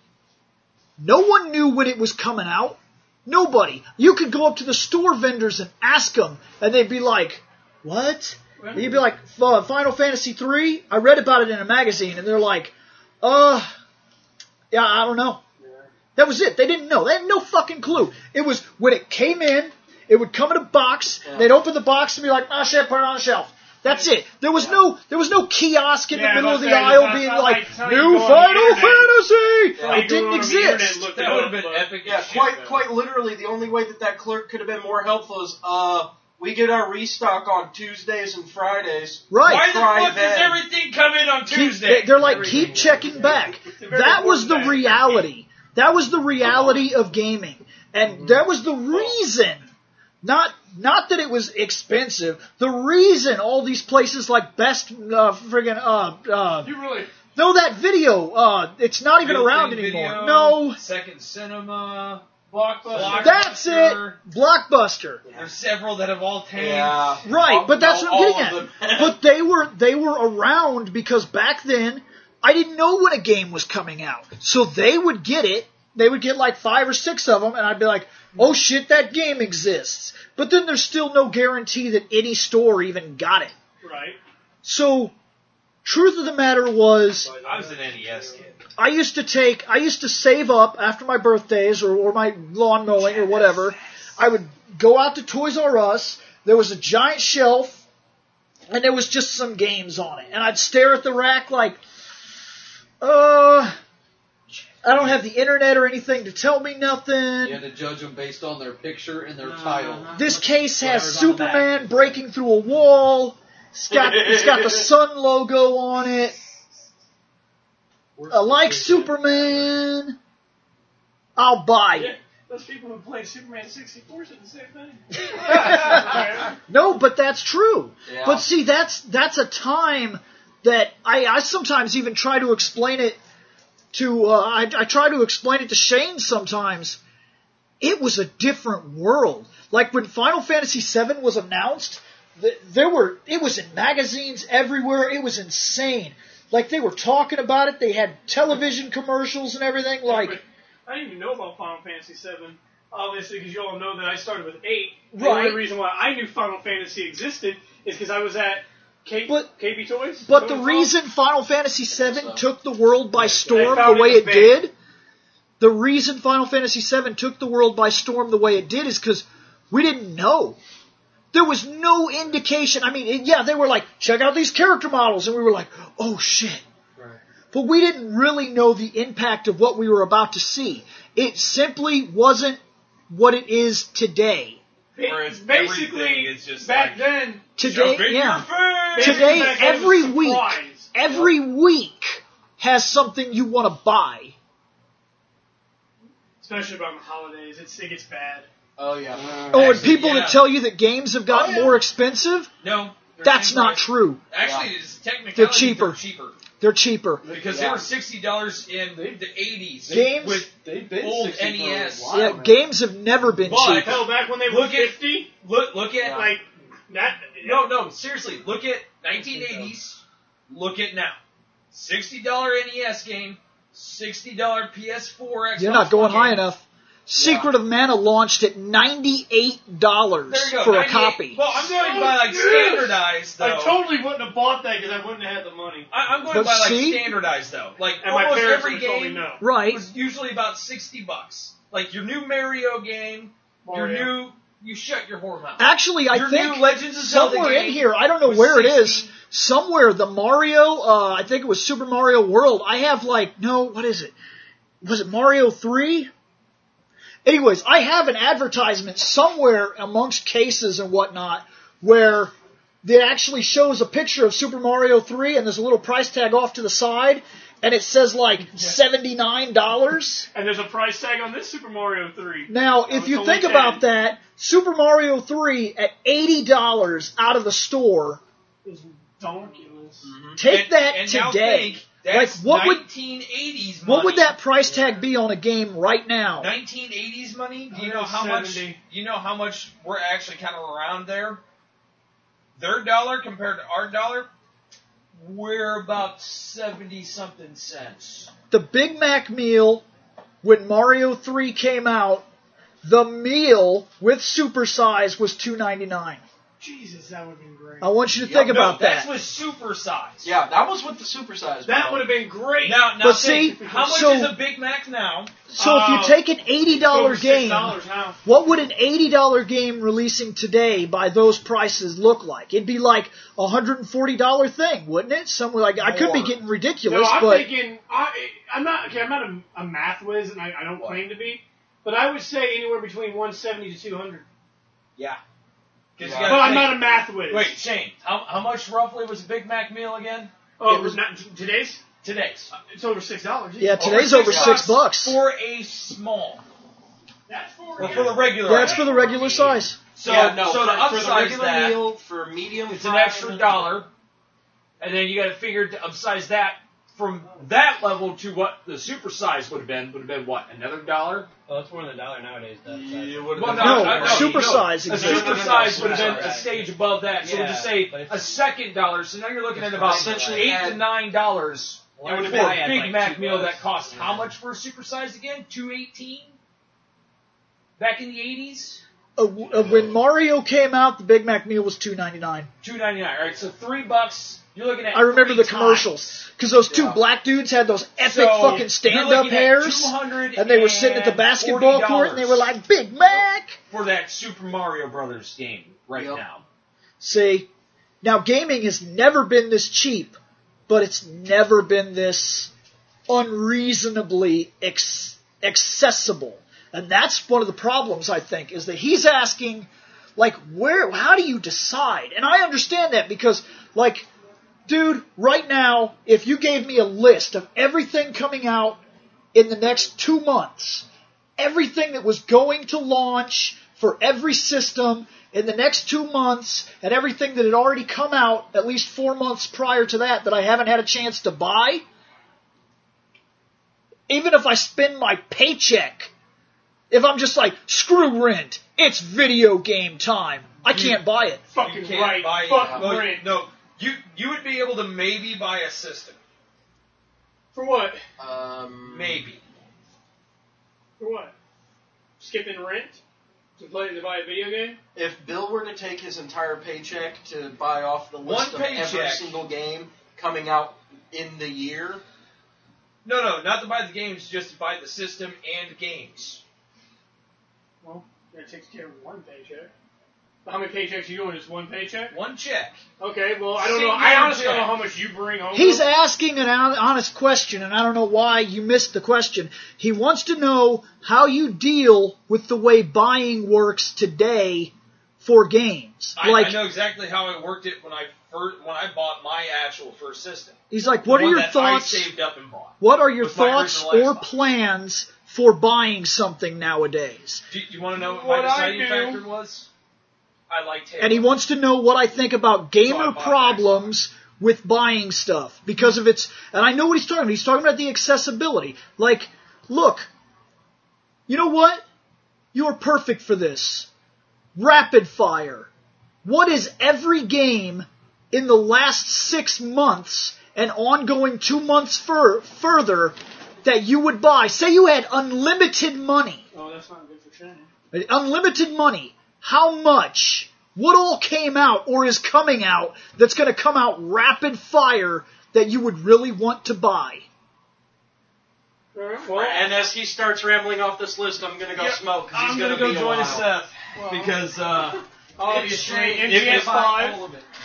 No one knew when it was coming out. Nobody. You could go up to the store vendors and ask them, and they'd be like, what? And you'd be like, Final Fantasy three? I read about it in a magazine, and they're like, uh, yeah, I don't know. That was it. They didn't know. They had no fucking clue. It was when it came in, it would come in a box, yeah. They'd open the box and be like, oh shit, put it on the shelf. That's it. There was yeah. no there was no kiosk in yeah, the middle of the aisle being like, like new Final Fantasy! Yeah. It didn't exist. That would have been epic. Yeah, shit, quite though. quite literally, the only way that that clerk could have been more helpful is, uh, we get our restock on Tuesdays and Fridays. Right. Why the Try fuck then. does everything come in on Tuesday? Keep, they're like, Everything keep checking back. That was the reality. That was the reality of gaming. And mm-hmm. that was the reason, not not that it was expensive, the reason all these places like Best, uh, friggin', uh, uh, You really... no, that video, uh, it's not even Real around Thing anymore. Video, No. Second Cinema, Blockbuster. That's it. Blockbuster. There's several that have all tanked. Yeah. Right, All- but that's no, what I'm all getting of at. them. But they were they were around because back then I didn't know when a game was coming out. So they would get it. They would get like five or six of them, and I'd be like, oh shit, that game exists. But then there's still no guarantee that any store even got it. Right. So, truth of the matter was, I was an N E S kid. I used to take, I used to save up after my birthdays or, or my lawn mowing or whatever. I would go out to Toys R Us. There was a giant shelf, and there was just some games on it. And I'd stare at the rack like, uh, I don't have the internet or anything to tell me nothing. You had to judge them based on their picture and their title. This case has Superman breaking through a wall. It's got, it's got the Sun logo on it. I like Superman. I'll buy it. Those people who played Superman sixty-four said the same thing. No, but that's true. Yeah. But see, that's that's a time that I, I sometimes even try to explain it to, uh, I, I try to explain it to Shane sometimes. It was a different world. Like when Final Fantasy seven was announced, th- there were, it was in magazines everywhere. It was insane. Like they were talking about it. They had television commercials and everything. Like, I didn't even know about Final Fantasy seven, obviously, because you all know that I started with eight. The Right. only reason why I knew Final Fantasy existed is because I was at K- But- K B Toys. But Is the that what it's reason Final Fantasy seven took the world by I storm found the way it it big. did, the reason Final Fantasy seven took the world by storm the way it did is because we didn't know. There was no indication. I mean, it, yeah, they were like, check out these character models, and we were like, oh shit. Right. But we didn't really know the impact of what we were about to see. It simply wasn't what it is today. called? Whereas Basically, everything is just back like, then, Today, Jump in yeah. your face! Basically, Today, back then it was every a week, surprise. every week has something you want to buy. Especially around the holidays, it's, it gets bad. Oh yeah. Oh, and Actually, people yeah. that tell you that games have gotten Oh, yeah. more expensive, No. they're that's same not price. true. Actually, it's technically They're cheaper. They're cheaper. They're cheaper. Because Yeah. they were sixty dollars in the eighties. Games- With They've been old sixty N E S. for a while, Yeah, man. games have never been But- cheap. Hell, back when they were Look at- fifty, Look, look at Yeah. like, that... no, no. Seriously, look at nineteen eighties. Look at now. Sixty dollar N E S game. Sixty dollar P S four. Xbox You're not going One high game. enough. Secret of Mana launched at ninety-eight dollars There you go. for a ninety-eight. copy. Well, I'm going by like Oh, yes. standardized though. I totally wouldn't have bought that because I wouldn't have had the money. I, I'm going But by like see? standardized though. Like And my almost parents every would have told me game no. Right. was usually about sixty bucks. Like your new Mario game, your Mario. new you shut your whore mouth. Actually, I Your think new Legends of Zelda somewhere in game here, I don't know was where it is, sixty. somewhere the Mario, uh, I think it was Super Mario World. I have like, no, what is it? Was it Mario three? Anyways, I have an advertisement somewhere amongst cases and whatnot where it actually shows a picture of Super Mario three and there's a little price tag off to the side and it says like seventy-nine dollars. And there's a price tag on this Super Mario three. Now, That if was you only think ten. about that, Super Mario three at eighty dollars out of the store, It's donkulous. take And- that and now today. think That's Like, what would- nineteen eighties money. What would that price tag be on a game right now? nineteen eighties money? Do you know how much? seventy. You know how much we're actually kind of around there? Their dollar compared to our dollar, we're about seventy something cents. The Big Mac meal, when Mario three came out, the meal with supersize was two ninety-nine. Jesus, that would have been great. I want you to Yep. think No, about that's that. with super size. Yeah, that was with the supersize. That bro. would have been great. Now, now But think, see, how much so- is a Big Mac now? So if you Uh, take an eighty dollar Over game, six dollars now. what would an eighty dollar game releasing today by those prices look like? It'd be like a one hundred forty dollar thing, wouldn't it? Somewhere like I could be More. getting No, ridiculous, I'm but thinking. I, I'm not. Okay, I'm not a, a math whiz, and I, I don't claim to be. But I would say anywhere between one seventy to two hundred. Yeah. 'Cause you Yeah. But gotta I'm think- not a math whiz. Wait, Shane, how, how much roughly was a Big Mac meal again? Oh, it was- not today's. Today's. It's over six dollars. yeah, today's over six bucks. For a small. That's for Or for the regular. That's item. for the regular size. So, yeah, no, so for, to for the upsize regular that, meal, for medium it's an fry, extra dollar. And then you got to figure to upsize that from that level to what the super size would have been. Would have been what? Another dollar? Well, it's more than a dollar nowadays. Though. Yeah, it would have Well, been no, No, I- no, super no. size, A exactly. super No, no, no, size would have been super a size. stage above that. So we'll just Yeah, say but a it's- second dollar. So now you're looking at about Essentially eight had- to nine dollars Well, for I a would Big have had, like, Mac two meal bucks. that cost Yeah. how much for a super size again? Two eighteen. Back in the eighties. Uh, w- uh, when Mario came out, the Big Mac meal was two ninety-nine. Two ninety nine. All right, so three bucks. You're looking at. I remember three the times. commercials because those two Yeah. black dudes had those epic So, fucking you're stand-up looking at hairs, two hundred and they were sitting at the basketball court, and they were like, "Big Mac." for that Super Mario Brothers game right Yep. now. See, now gaming has never been this cheap, but it's never been this unreasonably ex- accessible. And that's one of the problems, I think, is that he's asking, like, where, how do you decide? And I understand that because, like, dude, right now, if you gave me a list of everything coming out in the next two months, everything that was going to launch for every system in the next two months, and everything that had already come out at least four months prior to that that I haven't had a chance to buy, even if I spend my paycheck, if I'm just like, screw rent, it's video game time, I can't buy it. fucking You can't right. buy. Fuck no, rent. no, you you would be able to maybe buy a system, For what? Um, maybe. For what? Skipping rent to play to buy a video game? If Bill were to take his entire paycheck to buy off the One list of every paycheck. single game coming out in the year, No, no, not to buy the games, just to buy the system and games. Well, that takes care of one paycheck. How many paychecks are you doing? Just one paycheck? One check. Okay, well, I don't know. Single I honestly don't check. know how much you bring home. He's though. asking an hon- honest question, and I don't know why you missed the question. He wants to know how you deal with the way buying works today for games. I, Like, I know exactly how I worked it when I first when I bought my actual first system. he's like, what The are one your that thoughts? I saved up and bought. What are your with my thoughts original or Xbox. plans for buying something nowadays? Do you, you want to know what, What my I deciding do- factor was? I liked Halo. And he wants to know what I think about So I gamer bought problems with buying stuff because of its. And I know what he's talking about. He's talking about the accessibility. Like, look, you know what? You're perfect for this. Rapid fire. What is every game in the last six months and ongoing two months fur- further that you would buy? Say you had unlimited money. Oh, that's not good for Shannon. Unlimited money. How much? What all came out or is coming out that's going to come out rapid fire that you would really want to buy? Alright, well, and as he starts rambling off this list, I'm gonna go Yep, smoke because he's I'm gonna, gonna be go a join while. Seth Well, because uh, obviously, it's- M if- G S if I- five. all of it.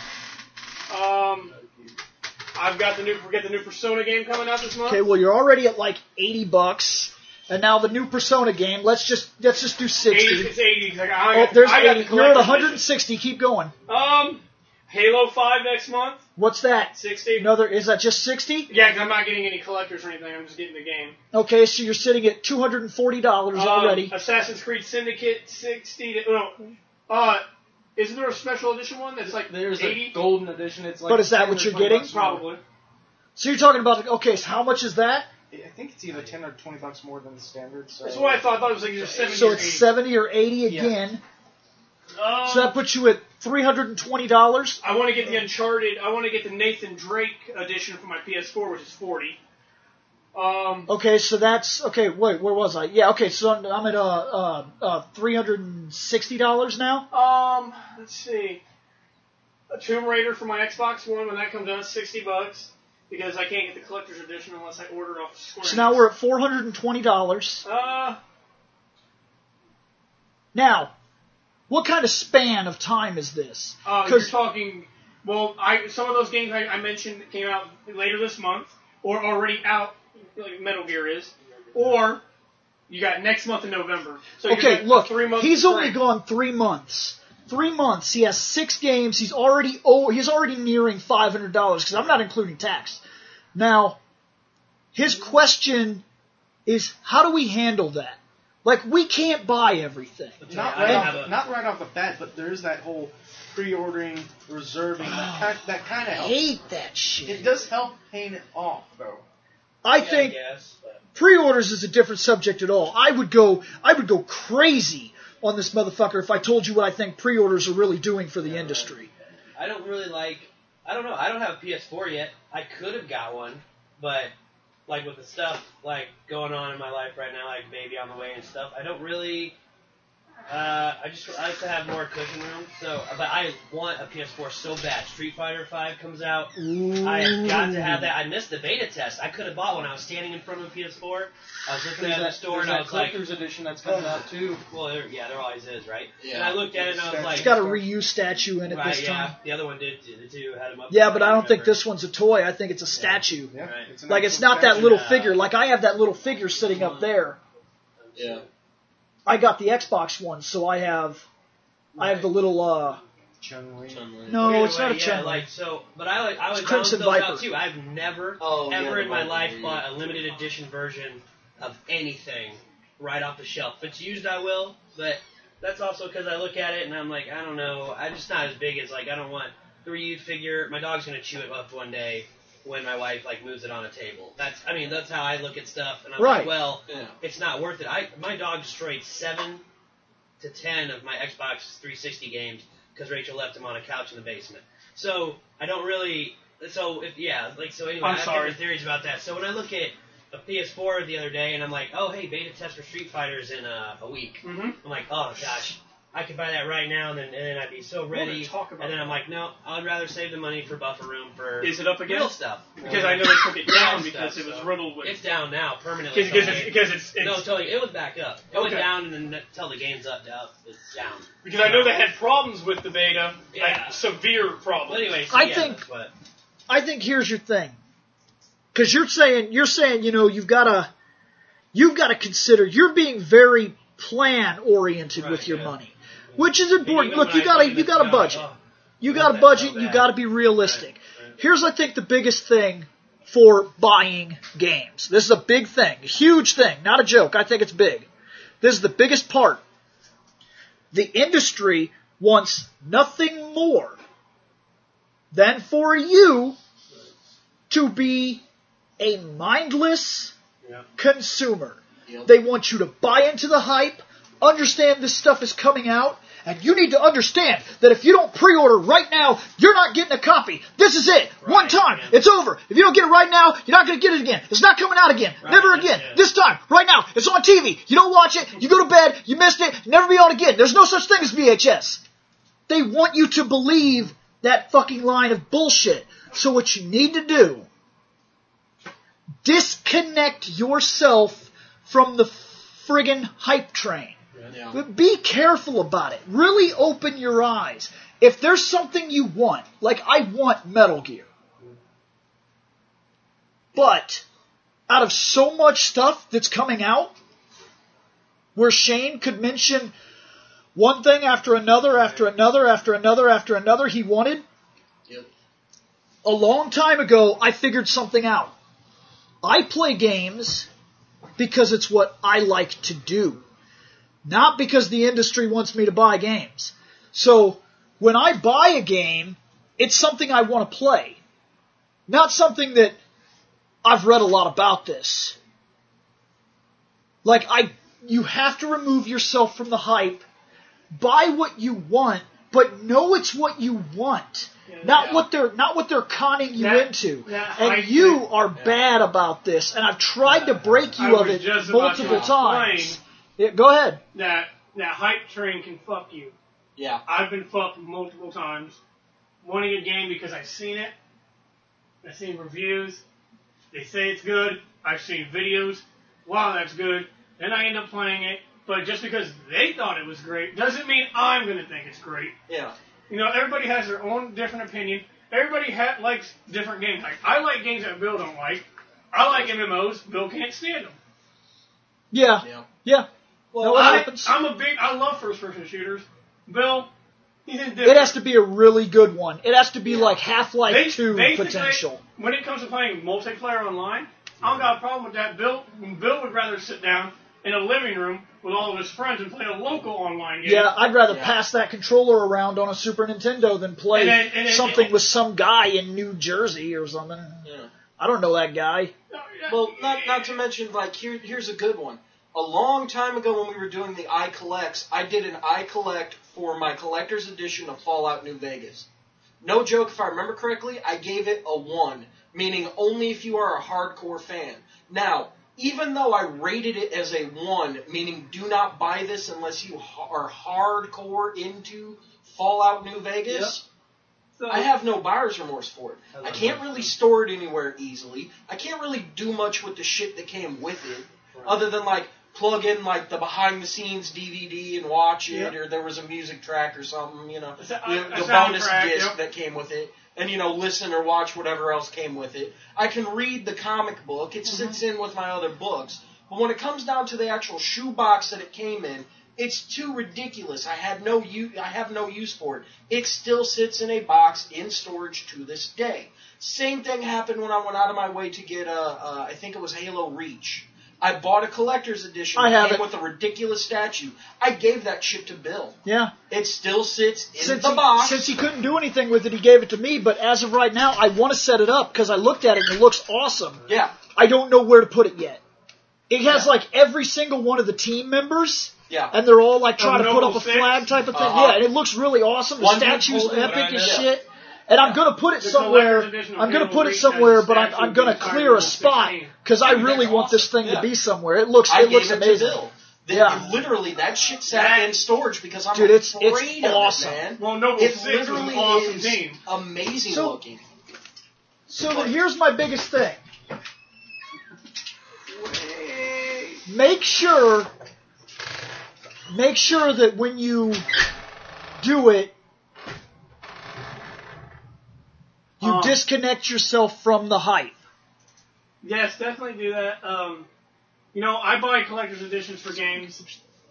Um, I've got the new, forget the new Persona game coming out this month. Okay, well you're already at like eighty bucks, and now the new Persona game. Let's just let's just do eighty, sixty. it's eighty. Like, I, Oh, got, there's I got eighty. the You're at collector's one hundred edition. sixty. Keep going. Um, Halo five next month, What's that? sixty. Another? Is that just sixty? Yeah, because I'm not getting any collectors or anything. I'm just getting the game. Okay, so you're sitting at two hundred and forty dollars Um, already. Assassin's Creed Syndicate, sixty. To, no, uh, isn't there a special edition one that's like There's eighty? a golden edition. It's like But is that ten what or you're twenty getting? bucks more. Probably. So you're talking about, okay, so how much is that? I think it's either ten or twenty bucks more than the standard. So That's what I thought. I thought it was like either seventy So or it's eighty. seventy or eighty Yeah. again. Um, So that puts you at three hundred twenty dollars. I want to get the Uncharted. I want to get the Nathan Drake edition for my P S four, which is forty. Um, Okay, so that's, okay, wait, where was I? Yeah, okay, so I'm, I'm at uh, uh, uh, three hundred sixty dollars now. um, let's see. A Tomb Raider for my Xbox One when that comes out, sixty bucks because I can't get the collector's edition unless I order it off Square. So now we're at four hundred twenty dollars. Uh, Now, what kind of span of time is this? uh, you're 'Cause- talking. Well, I some of those games I, I mentioned came out later this month or already out, like Metal Gear is, or you got next month in November. So you Okay, got look, three months. he's break. only gone three months. Three months. He has six games. He's already oh, he's already nearing five hundred dollars because I'm not including tax. Now, his question is, how do we handle that? Like, we can't buy everything. not I right have off, a- not right off the bat, but there is that whole pre-ordering, reserving. That kind, that kind of I helps. hate that shit. It does help paying it off, though. I Yeah, think I guess, but pre-orders is a different subject at all. I would go, I would go crazy on this motherfucker if I told you what I think pre-orders are really doing for the industry. I don't really like. I don't know. I don't have a P S four yet. I could have got one, but like with the stuff like going on in my life right now, like baby on the way and stuff, I don't really. Uh, I just I like to have more cushion room. So, but I want a P S four so bad. Street Fighter five comes out. I have got to have that. I missed the beta test. I could have bought one. I was standing in front of a P S four. I was looking There's at the that, store there's and I that was like, collector's edition that's coming out too. well, there, yeah, there always is, right? Yeah. And I looked at it and I was like, It's got a reuse statue in it right, this yeah. time. The other one did too. The two had them up. Yeah, but I don't think remember. this one's a toy. I think it's a statue. Yeah, Right. it's an Like, it's actual not that statue. little Yeah. figure. Like, I have that little figure sitting up there. Yeah. I got the Xbox one, so I have, I have the little, uh, Chun-Li. no, Either it's way, not a yeah, Chun-Li. like so, but I like I It's would Crimson balance those Viper. out too. I've never Oh, yeah, ever the in my Viper, life yeah. bought a limited edition version of anything right off the shelf. If it's used, I will, but that's also because I look at it and I'm like, I don't know, I'm just not as big as like I don't want the reused figure. My dog's gonna chew it up one day when my wife like moves it on a table. That's I mean that's how I look at stuff, and I'm Right. like, well, Yeah. it's not worth it. I my dog destroyed seven to ten of my Xbox three sixty games because Rachel left him on a couch in the basement. So I don't really. So if yeah, like so anyway, I'm I have sorry. different theories about that. So when I look at a P S four the other day and I'm like, oh hey, beta test for Street Fighters in a, a week. mm-hmm. I'm like, oh gosh, I could buy that right now, and then and then I'd be so ready. talk about and then that. I'm like, no, I'd rather save the money for buffer room for Is it up again? real stuff. Because I know they took it Real down stuff, because it was so riddled with. It's down now permanently. Because till it's, the- because it's, it's no, totally. It was back up. It went Okay. down and then until the game's up, down, it's down. because I know they had problems with the beta, Yeah. like severe problems. Well, anyway, so I yeah, think- that's what. I think here's your thing. Cause you're saying, you're saying, you know, you've gotta, you've gotta consider, you're being very plan oriented Right, with your yeah. money. Which is And important. even Look, when you I gotta, think you of gotta it, budget. oh, You I got to want that so budget. You bad. got to be realistic. Right, right. Here's, I think, the biggest thing for buying games. This is a big thing, a huge thing, not a joke. I think it's big. This is the biggest part. The industry wants nothing more than for you to be a mindless Yeah. consumer. Yep. They want you to buy into the hype, understand this stuff is coming out, and you need to understand that if you don't pre-order right now, you're not getting a copy. This is it. One Right, time. yeah. It's over. If you don't get it right now, you're not going to get it again. It's not coming out again. Right, Never that's again. it. This time. Right now. It's on T V. You don't watch it. You go to bed. You missed it. Never be on again. There's no such thing as V H S. They want you to believe that fucking line of bullshit. So what you need to do, disconnect yourself from the friggin' hype train. Yeah. But be careful about it. Really open your eyes. If there's something you want, like I want Metal Gear, but out of so much stuff that's coming out, where Shane could mention one thing after another, after another, after another, after another he wanted, Yep. a long time ago I figured something out. I play games because it's what I like to do. Not because the industry wants me to buy games. So, when I buy a game, it's something I want to play. Not something that I've read a lot about this. Like, I, you have to remove yourself from the hype, buy what you want, but know it's what you want. Yeah, not yeah. what they're, not what they're conning you That- into. that and hype you thing- are bad about this, and I've tried to break you I of was it just about to multiple explain times. Yeah, go ahead. that that hype train can fuck you. Yeah. I've been fucked multiple times. Wanting a game because I've seen it. I've seen reviews. They say it's good. I've seen videos. Wow, that's good. Then I end up playing it. But just because they thought it was great doesn't mean I'm going to think it's great. Yeah. You know, everybody has their own different opinion. Everybody ha- likes different games. Like, I like games that Bill don't like. I like M M Os. Bill can't stand them. Yeah. Yeah. Yeah. Well, No, what I, happens? I'm a big. I love first-person shooters. Bill, he's indifferent. It has to be a really good one. It has to be Yeah. like Half-Life They- two basically, potential. When it comes to playing multiplayer online, I don't got a problem with that. Bill, Bill would rather sit down in a living room with all of his friends and play a local online game. Yeah, I'd rather Yeah. pass that controller around on a Super Nintendo than play And then- and then- something and- with some guy in New Jersey or something. Yeah. I don't know that guy. Well, not not to mention, like, here here's a good one. A long time ago when we were doing the iCollects, I did an iCollect for my collector's edition of Fallout New Vegas. No joke, if I remember correctly, I gave it a one, meaning only if you are a hardcore fan. Now, even though I rated it as a one, meaning do not buy this unless you ha- are hardcore into Fallout New Vegas, So, I have no buyer's remorse for it. I can't really store it anywhere easily. I can't really do much with the shit that came with it, other than like plug in like the behind the scenes D V D and watch it, Yeah. or there was a music track or something, you know, A sa- the, a the bonus soundtrack, disc yep. that came with it, and you know, listen or watch whatever else came with it. I can read the comic book; it sits in with my other books. But when it comes down to the actual shoebox that it came in, it's too ridiculous. I had no u- I have no use for it. It still sits in a box in storage to this day. Same thing happened when I went out of my way to get a, uh, I think it was Halo Reach. I bought a collector's edition. I It have came it. with a ridiculous statue. I gave that shit to Bill. Yeah. It still sits in Since the he, box. since he couldn't do anything with it, he gave it to me. But as of right now, I want to set it up because I looked at it and it looks awesome. yeah. I don't know where to put it yet. It has Yeah. like every single one of the team members, Yeah. and they're all like trying Of to put up Noble a Six? flag type of thing. Uh-huh. Yeah, and it looks really awesome. The One dude statue's holding it epic right as now. shit. And I'm gonna put it The somewhere. collector's edition of I'm gonna Halo put it Reach somewhere, has a but I'm, statue I'm gonna of the clear a Noble spot sixteen. because I Dude, really that's want this awesome. thing Yeah. to be somewhere. It looks I it looks gave it amazing. to Bill. The- Yeah. Literally, that shit sat That- in storage because I'm Dude, it's- it's afraid of awesome. it, man. Well, Noble It Six was an literally awesome is team. amazing So- looking. So then here's my biggest thing. Make sure, make sure that when you do it, you Um, disconnect yourself from the hype. Yes, definitely do that. Um, you know, I buy collector's editions for games.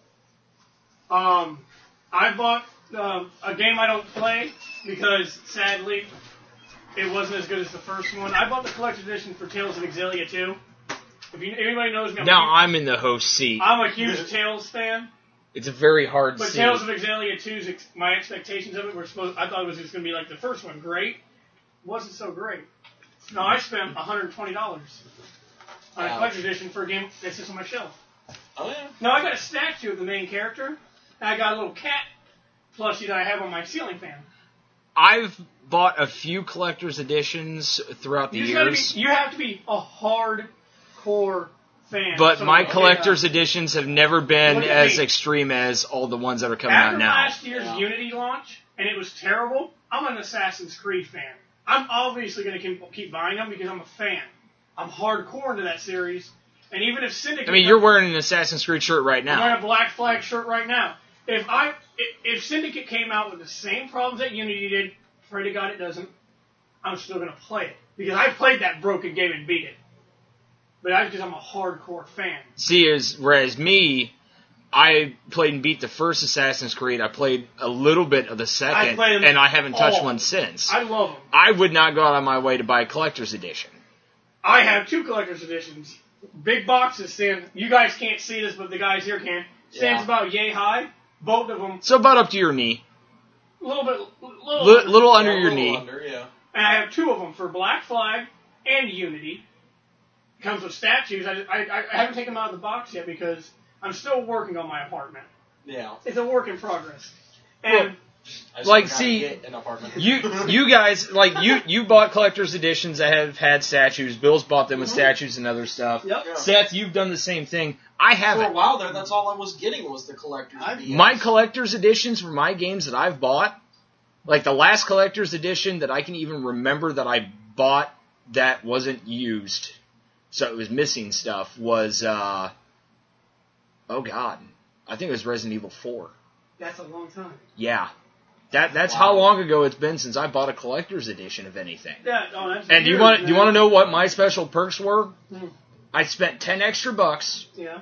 Um, I bought um, a game I don't play because, sadly, it wasn't as good as the first one. I bought the collector's edition for Tales of Exillia two. If you, anybody knows me, I'm, Now a, I'm in the host seat. I'm a huge Tales fan. It's a very hard But seat. Tales of Exillia two's ex- my expectations of it were supposed. I thought it was just going to be like the first one, great. Wasn't so great. No, I spent one hundred twenty dollars on a Ouch. collector's edition for a game that sits on my shelf. Oh yeah. No, I got a statue of the main character, and I got a little cat plushie that I have on my ceiling fan. I've bought a few collector's editions throughout the You, just gotta years, be, you have to be a hardcore fan. but So, my okay, collector's uh, editions have never been What do you as mean? extreme as all the ones that are coming After out now. last year's Yeah. Unity launch, and it was terrible, I'm an Assassin's Creed fan. I'm obviously going to keep buying them because I'm a fan. I'm hardcore into that series, and even if Syndicate... I mean, you're wearing an Assassin's Creed shirt right I'm now. wearing a Black Flag shirt right now. If I if, if Syndicate came out with the same problems that Unity did, pray to God it doesn't, I'm still going to play it. Because I played that broken game and beat it. But that's because I'm a hardcore fan. See, as whereas me, I played and beat the first Assassin's Creed. I played a little bit of the second, played 'em and I haven't touched all. one since. I love them. I would not go out of my way to buy a collector's edition. I have two collector's editions. Big boxes stand. You guys can't see this, but the guys here can. Stands Yeah. about yay high. Both of them So about up to your knee, a little bit, little. Li- little under Yeah, a your little knee. Under, yeah. And I have two of them for Black Flag and Unity. comes with statues. I, I, I haven't taken them out of the box yet because I'm still working on my apartment. Yeah. It's a work in progress. And I Like, still gotta see, get an apartment. You you guys, like, you, you bought collector's editions that have had statues. Bill's bought them with Mhm. statues and other stuff. Yep. Yeah. Seth, you've done the same thing. I For a haven't. while there, that's all I was getting was the collector's B S. My collector's editions for my games that I've bought, like the last collector's edition that I can even remember that I bought that wasn't used, so it was missing stuff, was, uh, oh god, I think it was Resident Evil four. that's a long time. Yeah. That That's Wow. how long ago it's been since I bought a collector's edition of anything. Yeah, oh, that's And do you years, want do you man. want to know what my special perks were? Hmm. I spent ten extra bucks. Yeah.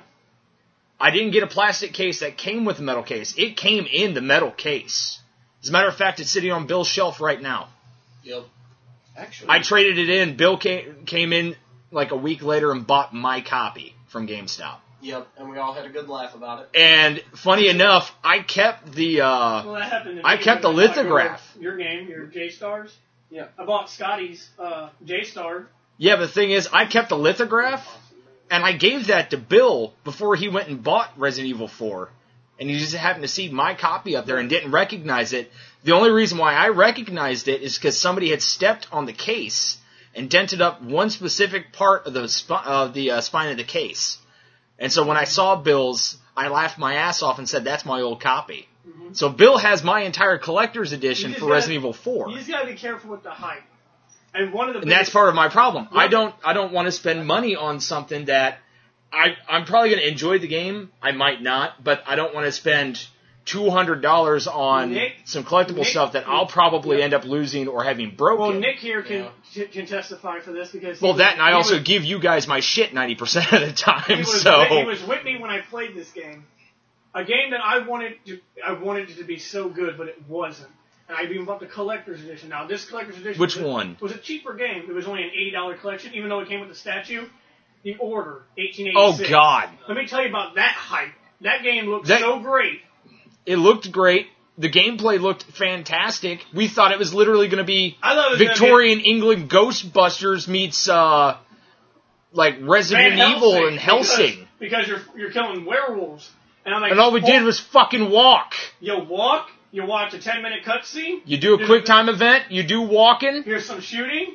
I didn't get a plastic case that came with the metal case. It came in the metal case. As a matter of fact, it's sitting on Bill's shelf right now. Yep. Actually. I traded it in. Bill came, came in like a week later and bought my copy from GameStop. Yep, and we all had a good laugh about it. And funny enough, I kept the uh, Well, that happened to I me kept the when I bought lithograph. Your, your game, your J-Stars. Yeah. I bought Scotty's uh, J-Star. Yeah, but the thing is, I kept the lithograph, and I gave that to Bill before he went and bought Resident Evil four. And he just happened to see my copy up there and didn't recognize it. The only reason why I recognized it is because somebody had stepped on the case and dented up one specific part of the, sp- of the uh, spine of the case. And so when I saw Bill's, I laughed my ass off and said, that's my old copy. Mm-hmm. So Bill has my entire collector's edition You just for gotta- Resident Evil four. You just gotta be careful with the hype. And one of the And that's biggest- part of my problem. I Yep. don't I don't want to spend money on something that I I'm probably going to enjoy the game. I might not, but I don't want to spend two hundred dollars on Nick- some collectible Nick- stuff that I'll probably Yep. end up losing or having broken. Well, Nick here can Yeah. t- can testify for this because he Well, was- that and I he also was, give you guys my shit ninety percent of the he time. was, So he was with me when I played this game, a game that I wanted to I wanted it to be so good, but it wasn't. And I even bought the collector's edition. Now this collector's edition Which was a, one? was a cheaper game. It was only an eighty dollar collection, even though it came with the statue. The Order, eighteen oh eighty-six. god, Let me tell you about that hype. That game looked That- so great. it looked great. The gameplay looked fantastic. We thought it was literally going to be I thought it was gonna be- Victorian England Ghostbusters meets uh like Resident Van Evil Helsing, and Helsing. Because, because you're you're killing werewolves. And I'm like, And all we did was fucking walk. you walk, you watch a ten minute cutscene. You do a quick time event, you do walking. Here's some shooting.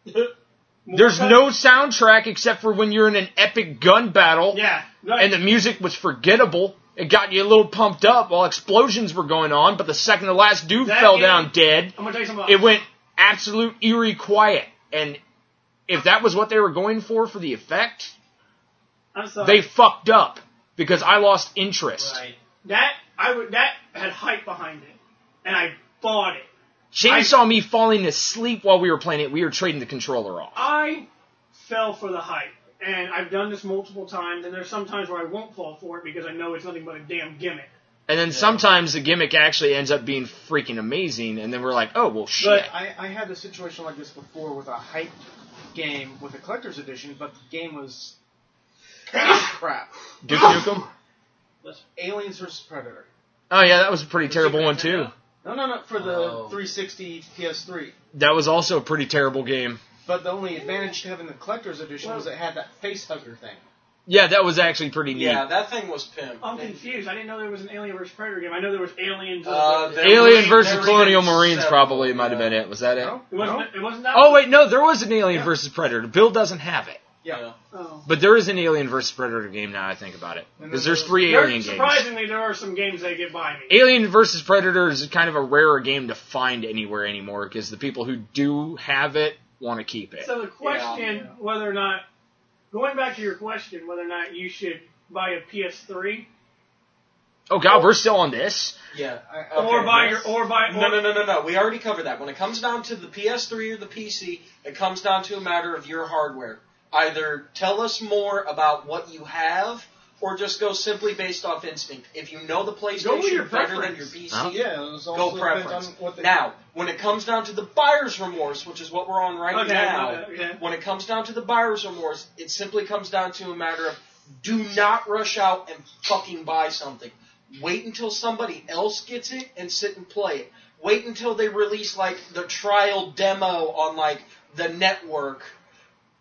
More There's cut- no soundtrack except for when you're in an epic gun battle. Yeah. And the music was forgettable. It got you a little pumped up while explosions were going on, but the second the last dude That fell game- down dead, I'm gonna tell you something. About it went absolute eerie quiet. And if that was what they were going for for the effect, I'm sorry. they fucked up because I lost interest. Right. That I would that had hype behind it, and I bought it. Shane I- saw me falling asleep while we were playing it. We were trading the controller off. I fell for the hype, and I've done this multiple times. And there's some times where I won't fall for it because I know it's nothing but a damn gimmick. And then sometimes the gimmick actually ends up being freaking amazing, and then we're like, oh, well, shit. But I, I had a situation like this before with a hyped game with a collector's edition, but the game was crap. Duke Nukem? Aliens versus Predator. Oh, yeah, that was a pretty terrible one, too. No, no, no, for the Oh. three sixty P S three. That was also a pretty terrible game. But the only advantage to having the collector's edition was it had that face hugger thing. Yeah, that was actually pretty neat. Yeah, that thing was pimp. I'm confused. I didn't know there was an Alien versus Predator game. I know there was Aliens. Uh, there Alien was- versus there was Colonial several, Marines probably yeah. might have been it. Was that it? No? it wasn't. No? It wasn't that. Oh, wait, no, there was an Alien versus Predator. Bill doesn't have it. Yeah. Oh. But there is an Alien versus Predator game now I think about it. Because there's three There- Alien games. surprisingly, there are some games that get by me. Alien versus Predator is kind of a rarer game to find anywhere anymore because the people who do have it want to keep it. So the question, Yeah. whether or not, going back to your question, whether or not you should buy a P S three Oh god, we're still on this? Yeah. I- or Okay, buy yes. your or buy No, no, no, no, no. We already covered that. When it comes down to the P S three or the P C, it comes down to a matter of your hardware. Either tell us more about what you have, or just go simply based off instinct. If you know the Go with PlayStation your better than preference. your P C, Huh? Yeah, it was go also depends preference. on what they Now, when it comes down to the buyer's remorse, which is what we're on right Okay, now, okay. when it comes down to the buyer's remorse, it simply comes down to a matter of do not rush out and fucking buy something. Wait until somebody else gets it and sit and play it. Wait until they release like the trial demo on like the network.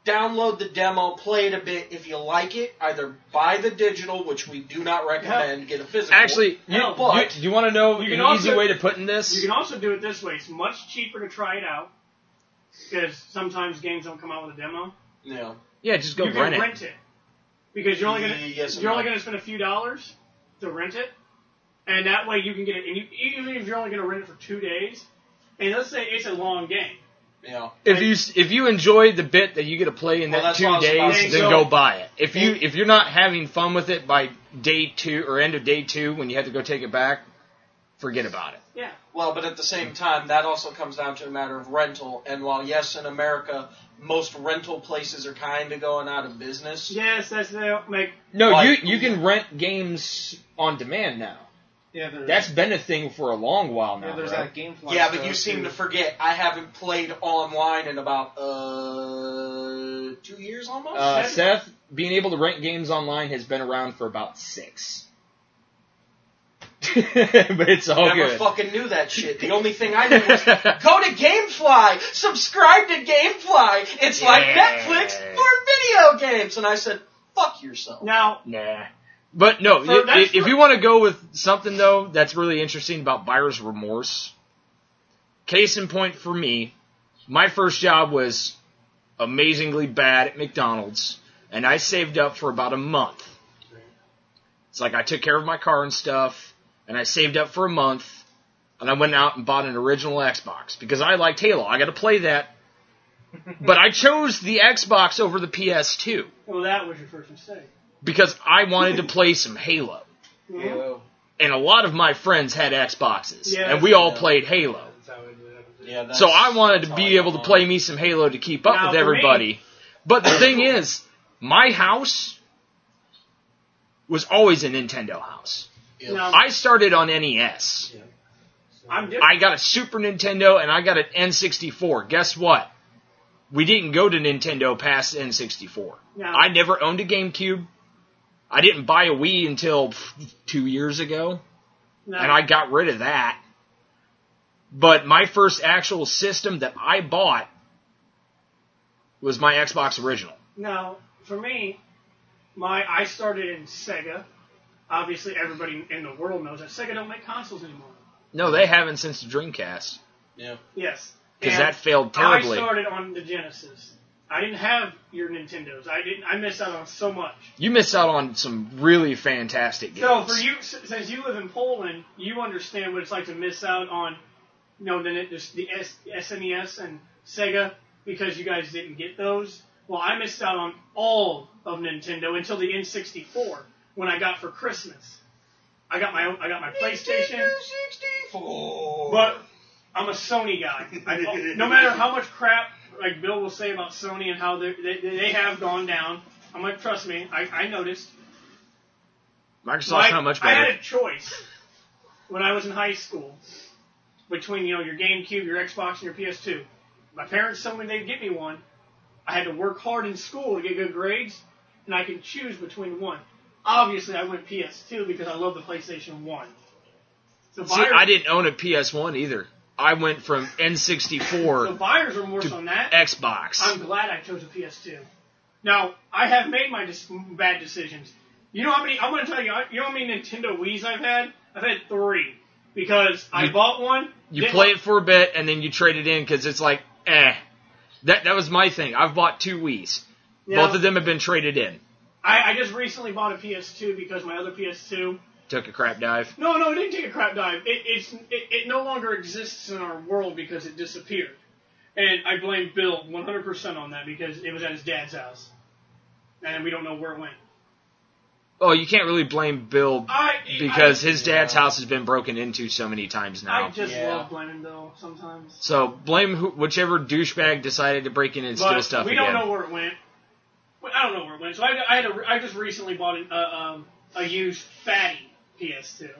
download the demo, play it a bit. If you like it, either buy the digital, which we do not recommend, get a physical. Actually, you, Hell, but you, you want to know You an can easy also- way to put in this? You can also do it this way. It's much cheaper to try it out because sometimes games don't come out with a demo. yeah. Yeah, just go you rent can it. rent it because you're only gonna Yes and you're only no. gonna spend a few dollars to rent it, and that way you can get it. And you, even if you're only gonna rent it for two days, and let's say it's a long game. Yeah. If you if you enjoy the bit that you get to play in Well, that that's two what I was about days, to then say. go buy it. If you if you're not having fun with it by day two or end of day two when you have to go take it back, forget about it. Yeah. Well, but at the same time, that also comes down to a matter of rental. And while, yes, in America, most rental places are kind of going out of business. Yes, that's they don't make. No, Like- you you can rent games on demand now. Yeah, there's, That's been a thing for a long while yeah, now. there's right? that GameFly. Yeah, but stuff, you seem too. to forget. I haven't played online in about uh two years almost. Uh, Seth, being able to rent games online has been around for about six. But it's all Never good. fucking knew that shit. The only thing I knew was go to GameFly, subscribe to GameFly. It's like Yeah. Netflix for video games. And I said, fuck yourself. Now, Nah. But no, For- i- that's if for- you want to go with something, though, that's really interesting about buyer's remorse, case in point for me, my first job was amazingly bad at McDonald's, and I saved up for about a month. It's like I took care of my car and stuff, and I saved up for a month, and I went out and bought an original Xbox, because I liked Halo. I got to play that. But I chose the Xbox over the P S two, well, that was your first mistake. because I wanted to play some Halo. Halo. And a lot of my friends had Xboxes, Yeah, and we all yeah. played Halo. That's how it is. Yeah, that's, So I wanted to that's be how I able to got play mine. me some Halo to keep up Now, with for everybody. But the thing is, my house was always a Nintendo house. Yeah. Now, I started on N E S. I'm different. I got a Super Nintendo and I got an N sixty-four. Guess what? We didn't go to Nintendo past N sixty-four. Now, I never owned a GameCube. I didn't buy a Wii until pff, two years ago. now, And I got rid of that. But my first actual system that I bought was my Xbox original. now, for me, my I started in Sega. Obviously, everybody in the world knows that Sega don't make consoles anymore. No, they haven't since the Dreamcast. Yes. Because And that failed terribly. I started on the Genesis. I didn't have your Nintendos. I didn't. I missed out on so much. You missed out on some really fantastic games. So for you, s- since you live in Poland, you understand what it's like to miss out on, you know, the the, the S, SNES and Sega because you guys didn't get those. Well, I missed out on all of Nintendo until the N sixty-four when I got for Christmas. I got my own, I got my PlayStation, sixty-four. but I'm a Sony guy. I, no matter how much crap like Bill will say about Sony and how they they, they have gone down, I'm like, trust me, I, I noticed. Microsoft's My- not much I better. had a choice when I was in high school between, you know, your GameCube, your Xbox, and your P S two. My parents told me they'd get me one. I had to work hard in school to get good grades, and I could choose between one. Obviously, I went P S two because I love the PlayStation one. So See, buyers, I didn't own a P S one either. I went from N so sixty-four buyers are more to on that. Xbox. I'm glad I chose a P S two. Now, I have made my dis- bad decisions. You know how many, I'm going to tell you, you know how many Nintendo Wii's I've had? I've had three. Because I You- bought one. You didn't play like- it for a bit, and then you trade it in because it's like, eh. That that was my thing. I've bought two Wii's. Now, Both of them have been traded in. I, I just recently bought a P S two because my other P S two. Took a crap dive. No, no, it didn't take a crap dive. It, it's, it, it no longer exists in our world because it disappeared. And I blame Bill one hundred percent on that because it was at his dad's house. And we don't know where it went. Oh, you can't really blame Bill I, because I, his dad's house has been broken into so many times now. I just Yeah. love blaming Bill sometimes. So blame who, whichever douchebag decided to break in and steal But stuff we again. don't know where it went. Well, I don't know where it went. So I, I had a, I just recently bought an, uh, um, a used fatty P S two,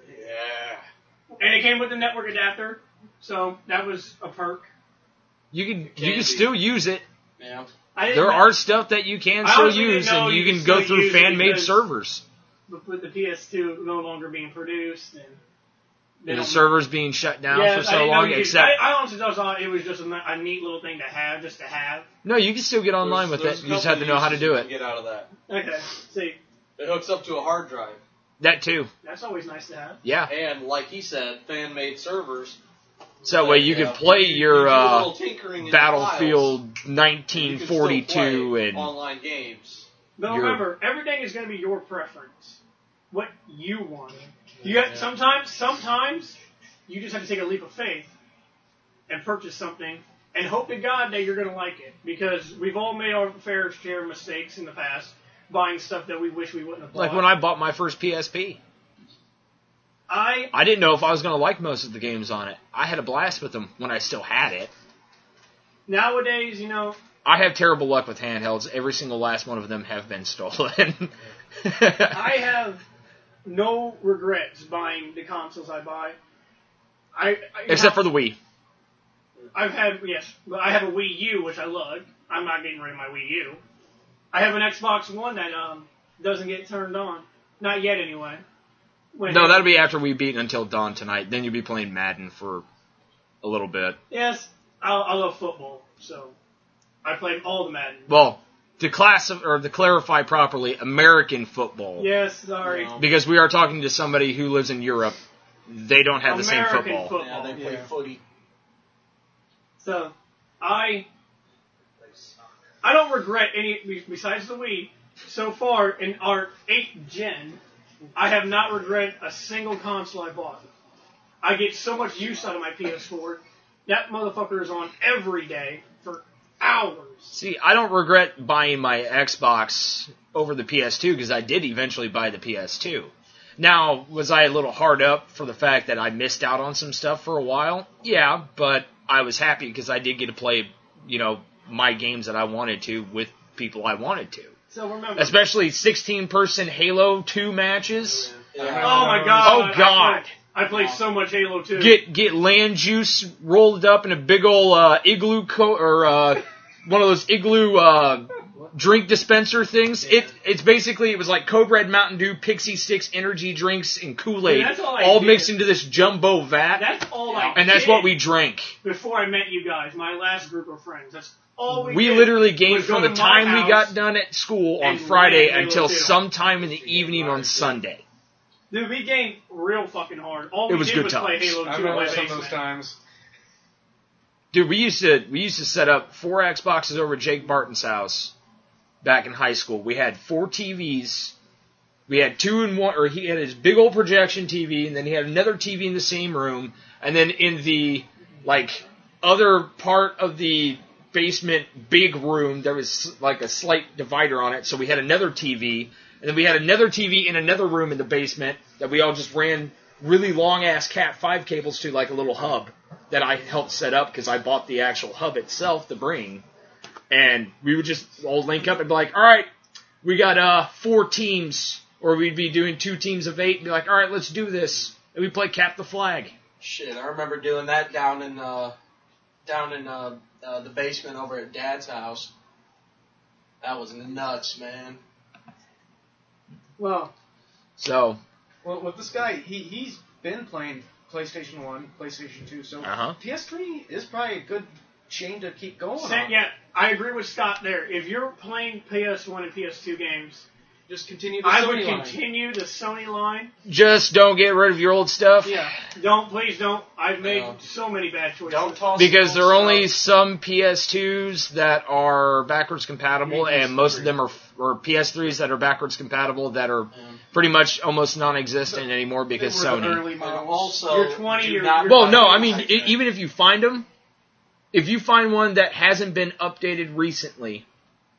Yeah. and it came with the network adapter, so that was a perk. You can you Candy. can still use it. Yeah. I didn't There know- are stuff that you can I still honestly didn't use, know and you you can could go still through use it fan-made because- servers. But with the P S two no longer being produced, and They The don't- servers being shut down Yeah, for I so didn't know long, you could- except I, I honestly just thought it was just a, a neat little thing to have, just to have. no, you can still get online There's- with there's it. a You just couple have to know how to uses do you it. can Get out of that. Okay, see, It hooks up to a hard drive, That too. that's always nice to have. Yeah. and like he said, fan-made servers. So that way you Yeah. can play You- you your do a uh, little tinkering in the Battlefield files, and nineteen you can still forty-two play and online games. But You're- remember, everything is going to be your preference. What you want. You got sometimes, sometimes you just have to take a leap of faith and purchase something and hope to God that you're going to like it, because we've all made our fair share of mistakes in the past buying stuff that we wish we wouldn't have bought. like when I bought my first P S P. I I didn't know if I was going to like most of the games on it. I had a blast with them when I still had it. nowadays, you know, I have terrible luck with handhelds. Every single last one of them have been stolen. I have no regrets buying the consoles I buy. I, I Except for the Wii. I've had, yes, but I have a Wii U, which I love. I'm not getting rid of my Wii U. I have an Xbox One that um doesn't get turned on. Not yet, anyway. When No, that'll be after we beat Until Dawn tonight. Then you'll be playing Madden for a little bit. Yes, I, I love football, so I played all the Madden. Well, to class or to clarify properly, American football. Yes, sorry. No. Because we are talking to somebody who lives in Europe. They don't have the same American football. football. Yeah, they play yeah. footy. So, I I don't regret any, besides the Wii, so far in our eighth gen, I have not regretted a single console I bought. I get so much use out of my P S four. That motherfucker is on every day for hours. See, I don't regret buying my Xbox over the P S two because I did eventually buy the P S two. Now, was I a little hard up for the fact that I missed out on some stuff for a while? Yeah, but I was happy because I did get to play, you know, my games that I wanted to with people I wanted to. So remember, Especially sixteen-person Halo two matches. oh my god, Oh, I God. played, I played so much Halo two. Get get land juice rolled up in a big old uh, igloo co- or uh, one of those igloo uh, drink dispenser things. It it's basically it was like Code Red, Mountain Dew, Pixie Sticks, energy drinks, and Kool-Aid, Dude, that's all I all did. mixed into this jumbo vat, That's all I and that's did what we drank. before I met you guys, my last group of friends. That's all we, We did. literally gamed was go from the to my time we house got done at school on and Friday ran Halo until two. sometime in the evening on Sunday. Dude, we gamed real fucking hard. All It we was did good was play times. Halo I two in my remember some of basement. those times. Dude, we used to we used to set up four Xboxes over at Jake Barton's house back in high school. We had four T Vs. We had two in one, or he had his big old projection T V, and then he had another T V in the same room, and then in the like other part of the basement big room, there was like a slight divider on it, so we had another T V, and then we had another T V in another room in the basement that we all just ran really long ass Cat five cables to, like a little hub that I helped set up because I bought the actual hub itself to bring. And we would just all link up and be like, all right, we got uh four teams, or we'd be doing two teams of eight and be like, all right, let's do this. And we play Cap the Flag. Shit, I remember doing that down in uh, down in uh, uh, the basement over at Dad's house. That was nuts, man. Well, So, Well, with this guy, he he's been playing PlayStation One, PlayStation Two, so Uh-huh. P S three is probably a good chain to keep going Sa- on. yeah, I agree with Scott there. If you're playing P S one and P S two games, Just continue the I Sony would line. continue the Sony line. just don't get rid of your old stuff. Yeah, don't, please don't. I've made No. so many bad choices. Don't toss Because the there are old only stuff. some P S twos that are backwards compatible, and most of them are or P S threes that are backwards compatible that are Yeah. pretty much almost non-existent anymore because They were the Sony. early And models. also, You're twenty, do you're- not you're Well, buy no, I it mean, like e- that. even if you find them, if you find one that hasn't been updated recently,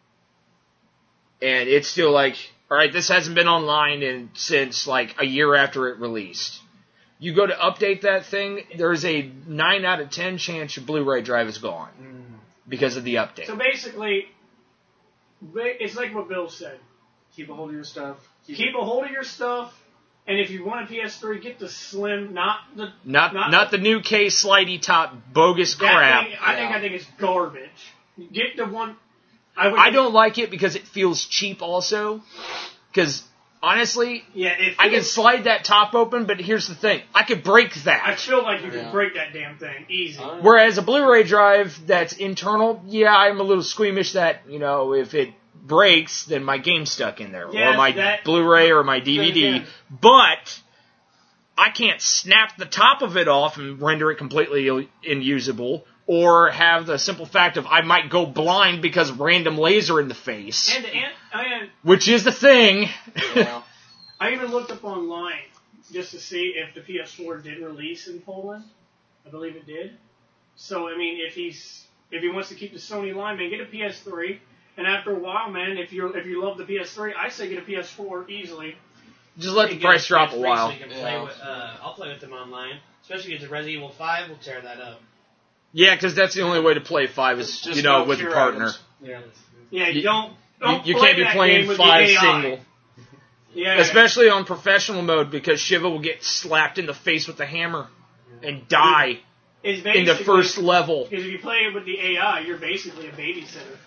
and it's still like, all right, this hasn't been online in, since like a year after it released. You go to update that thing, there's a nine out of ten chance your Blu-ray drive is gone because of the update. So basically, ba- it's like what Bill said. Keep a hold of your stuff. Keep a hold of your stuff, and if you want a P S three, get the slim, not the Not not, not the new K slidey top bogus that crap. thing, I think Yeah. I think it's garbage. Get the one. I would. I don't like it because it feels cheap also. Because honestly, Yeah, if I can slide that top open, but here's the thing. I could break I that. feel like you Yeah. can break that damn thing easy. I don't know. Whereas a Blu-ray drive that's internal, yeah, I'm a little squeamish that, you know, if it breaks, then my game's stuck in there. Yeah, or my that- Blu-ray or my D V D. Yeah. But I can't snap the top of it off and render it completely unusable. Or have the simple fact of I might go blind because of random laser in the face. And, and, and Which is the thing. Yeah. I even looked up online just to see if the P S four did release in Poland. I believe it did. So, I mean, if he's if he wants to keep the Sony line, man, get a P S three. And after a while, man, if you if you love the P S three, I say get a P S four easily. Just let the You get price drop a P S three while. So you can play Yeah. with, uh, I'll play with them online. Especially if it's a Resident Evil five, we'll tear that up. Yeah, because that's the only way to play five is, Just you know, no with a cure partner. items. Yeah. Yeah, You- don't You, don't you play can't be that playing game with the five A I. single. Yeah, Especially on professional mode because Shiva will get slapped in the face with a hammer and die it's in the basically- first level. Because if you play it with the A I, you're basically a babysitter.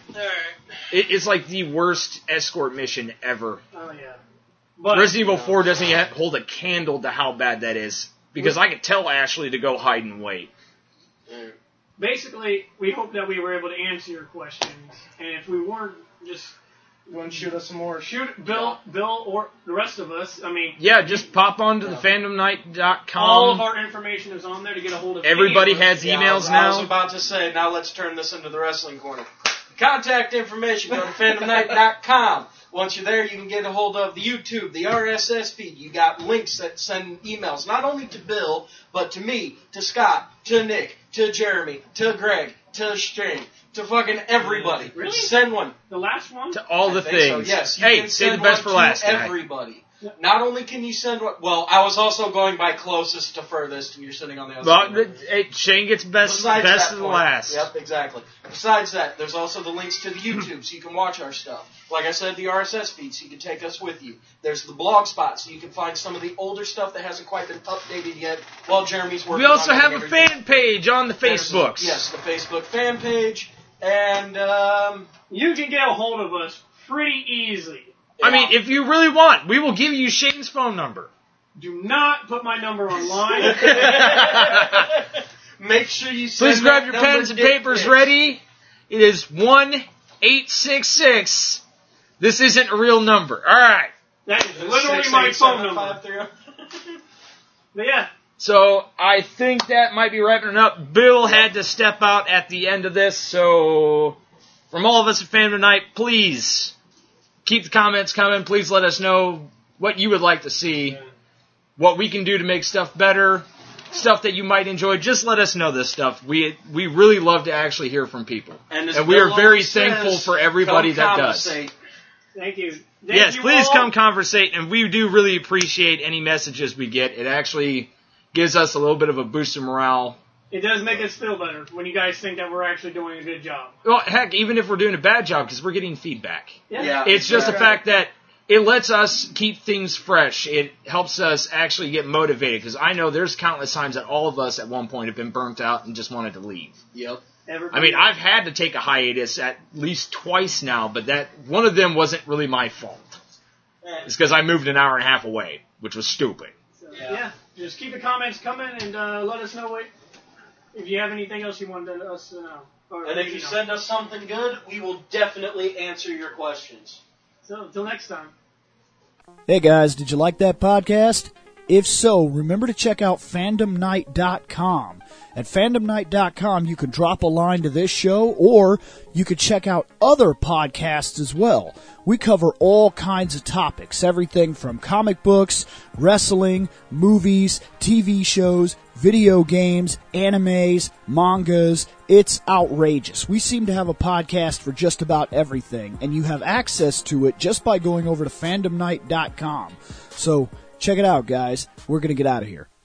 It, it's like the worst escort mission ever. Oh yeah. But Resident Evil four doesn't yet hold a candle to how bad that is. Because I could tell Ashley to go hide and wait. basically, we hope that we were able to answer your questions, and if we weren't, just You want to shoot us some more? shoot Bill, Bill, or the rest of us. I mean, Yeah, just pop on to the fandom night dot com. all of our information is on there to get a hold of. Everybody any of us. has Yeah, emails I was, now. I was about to say, now let's turn this into the wrestling corner. Contact information, go to fandom night dot com. Once you're there, you can get a hold of the YouTube, the R S S feed. You got links that send emails, not only to Bill, but to me, to Scott, to Nick, to Jeremy, to Greg, to String, to fucking everybody. Really? Send one. The last one. To all the I think so, things. yes, you Hey, can say the send best one for last, to guy. everybody. Not only can you send one, well, I was also going by closest to furthest, and you're sitting on the other Well, side. hey, Shane gets best Besides best that of the point- last. Yep, exactly. Besides that, there's also the links to the YouTube, so you can watch our stuff. Like I said, the R S S feed, so you can take us with you. There's the blog spot, so you can find some of the older stuff that hasn't quite been updated yet while Jeremy's working We also on have a everything. fan page on the There's- Facebooks. Yes, the Facebook fan page, and um, You can get a hold of us pretty easily. I mean, if you really want, we will give you Shane's phone number. Do not put my number online. make sure you send Please grab that your number pens and dick papers pics. ready. It is one eight six six. This isn't a real number. All right. That is Six, literally eight, my phone seven, number. five, three, oh. But yeah, So I think that might be wrapping it up. Bill had to step out at the end of this, so from all of us at Fandom Night, please keep the comments coming. Please let us know what you would like to see, what we can do to make stuff better, stuff that you might enjoy. Just let us know this stuff. We we really love to actually hear from people, And, as and we are Bill very always thankful says, for everybody come that does. conversate. thank you. Thank Yes, you please all. come conversate, and we do really appreciate any messages we get. It actually gives us a little bit of a boost of morale. It does make us feel better when you guys think that we're actually doing a good job. Well, heck, even if we're doing a bad job, because we're getting feedback. Yeah. It's just the Yeah. fact that it lets us keep things fresh. It helps us actually get motivated, because I know there's countless times that all of us at one point have been burnt out and just wanted to leave. Yep. Everybody I mean, I've had to take a hiatus at least twice now, but that one of them wasn't really my fault. It's because I moved an hour and a half away, which was stupid. So, yeah. just keep the comments coming and uh, let us know what if you have anything else you wanted us to know. Or, And if you know. send us something good, we will definitely answer your questions. So until next time. Hey guys, did you like that podcast? If so, remember to check out fandom night dot com. At fandom night dot com, you can drop a line to this show, or you could check out other podcasts as well. We cover all kinds of topics, everything from comic books, wrestling, movies, T V shows, video games, animes, mangas. It's outrageous. We seem to have a podcast for just about everything, and you have access to it just by going over to fandom night dot com. So, check it out, guys. We're going to get out of here.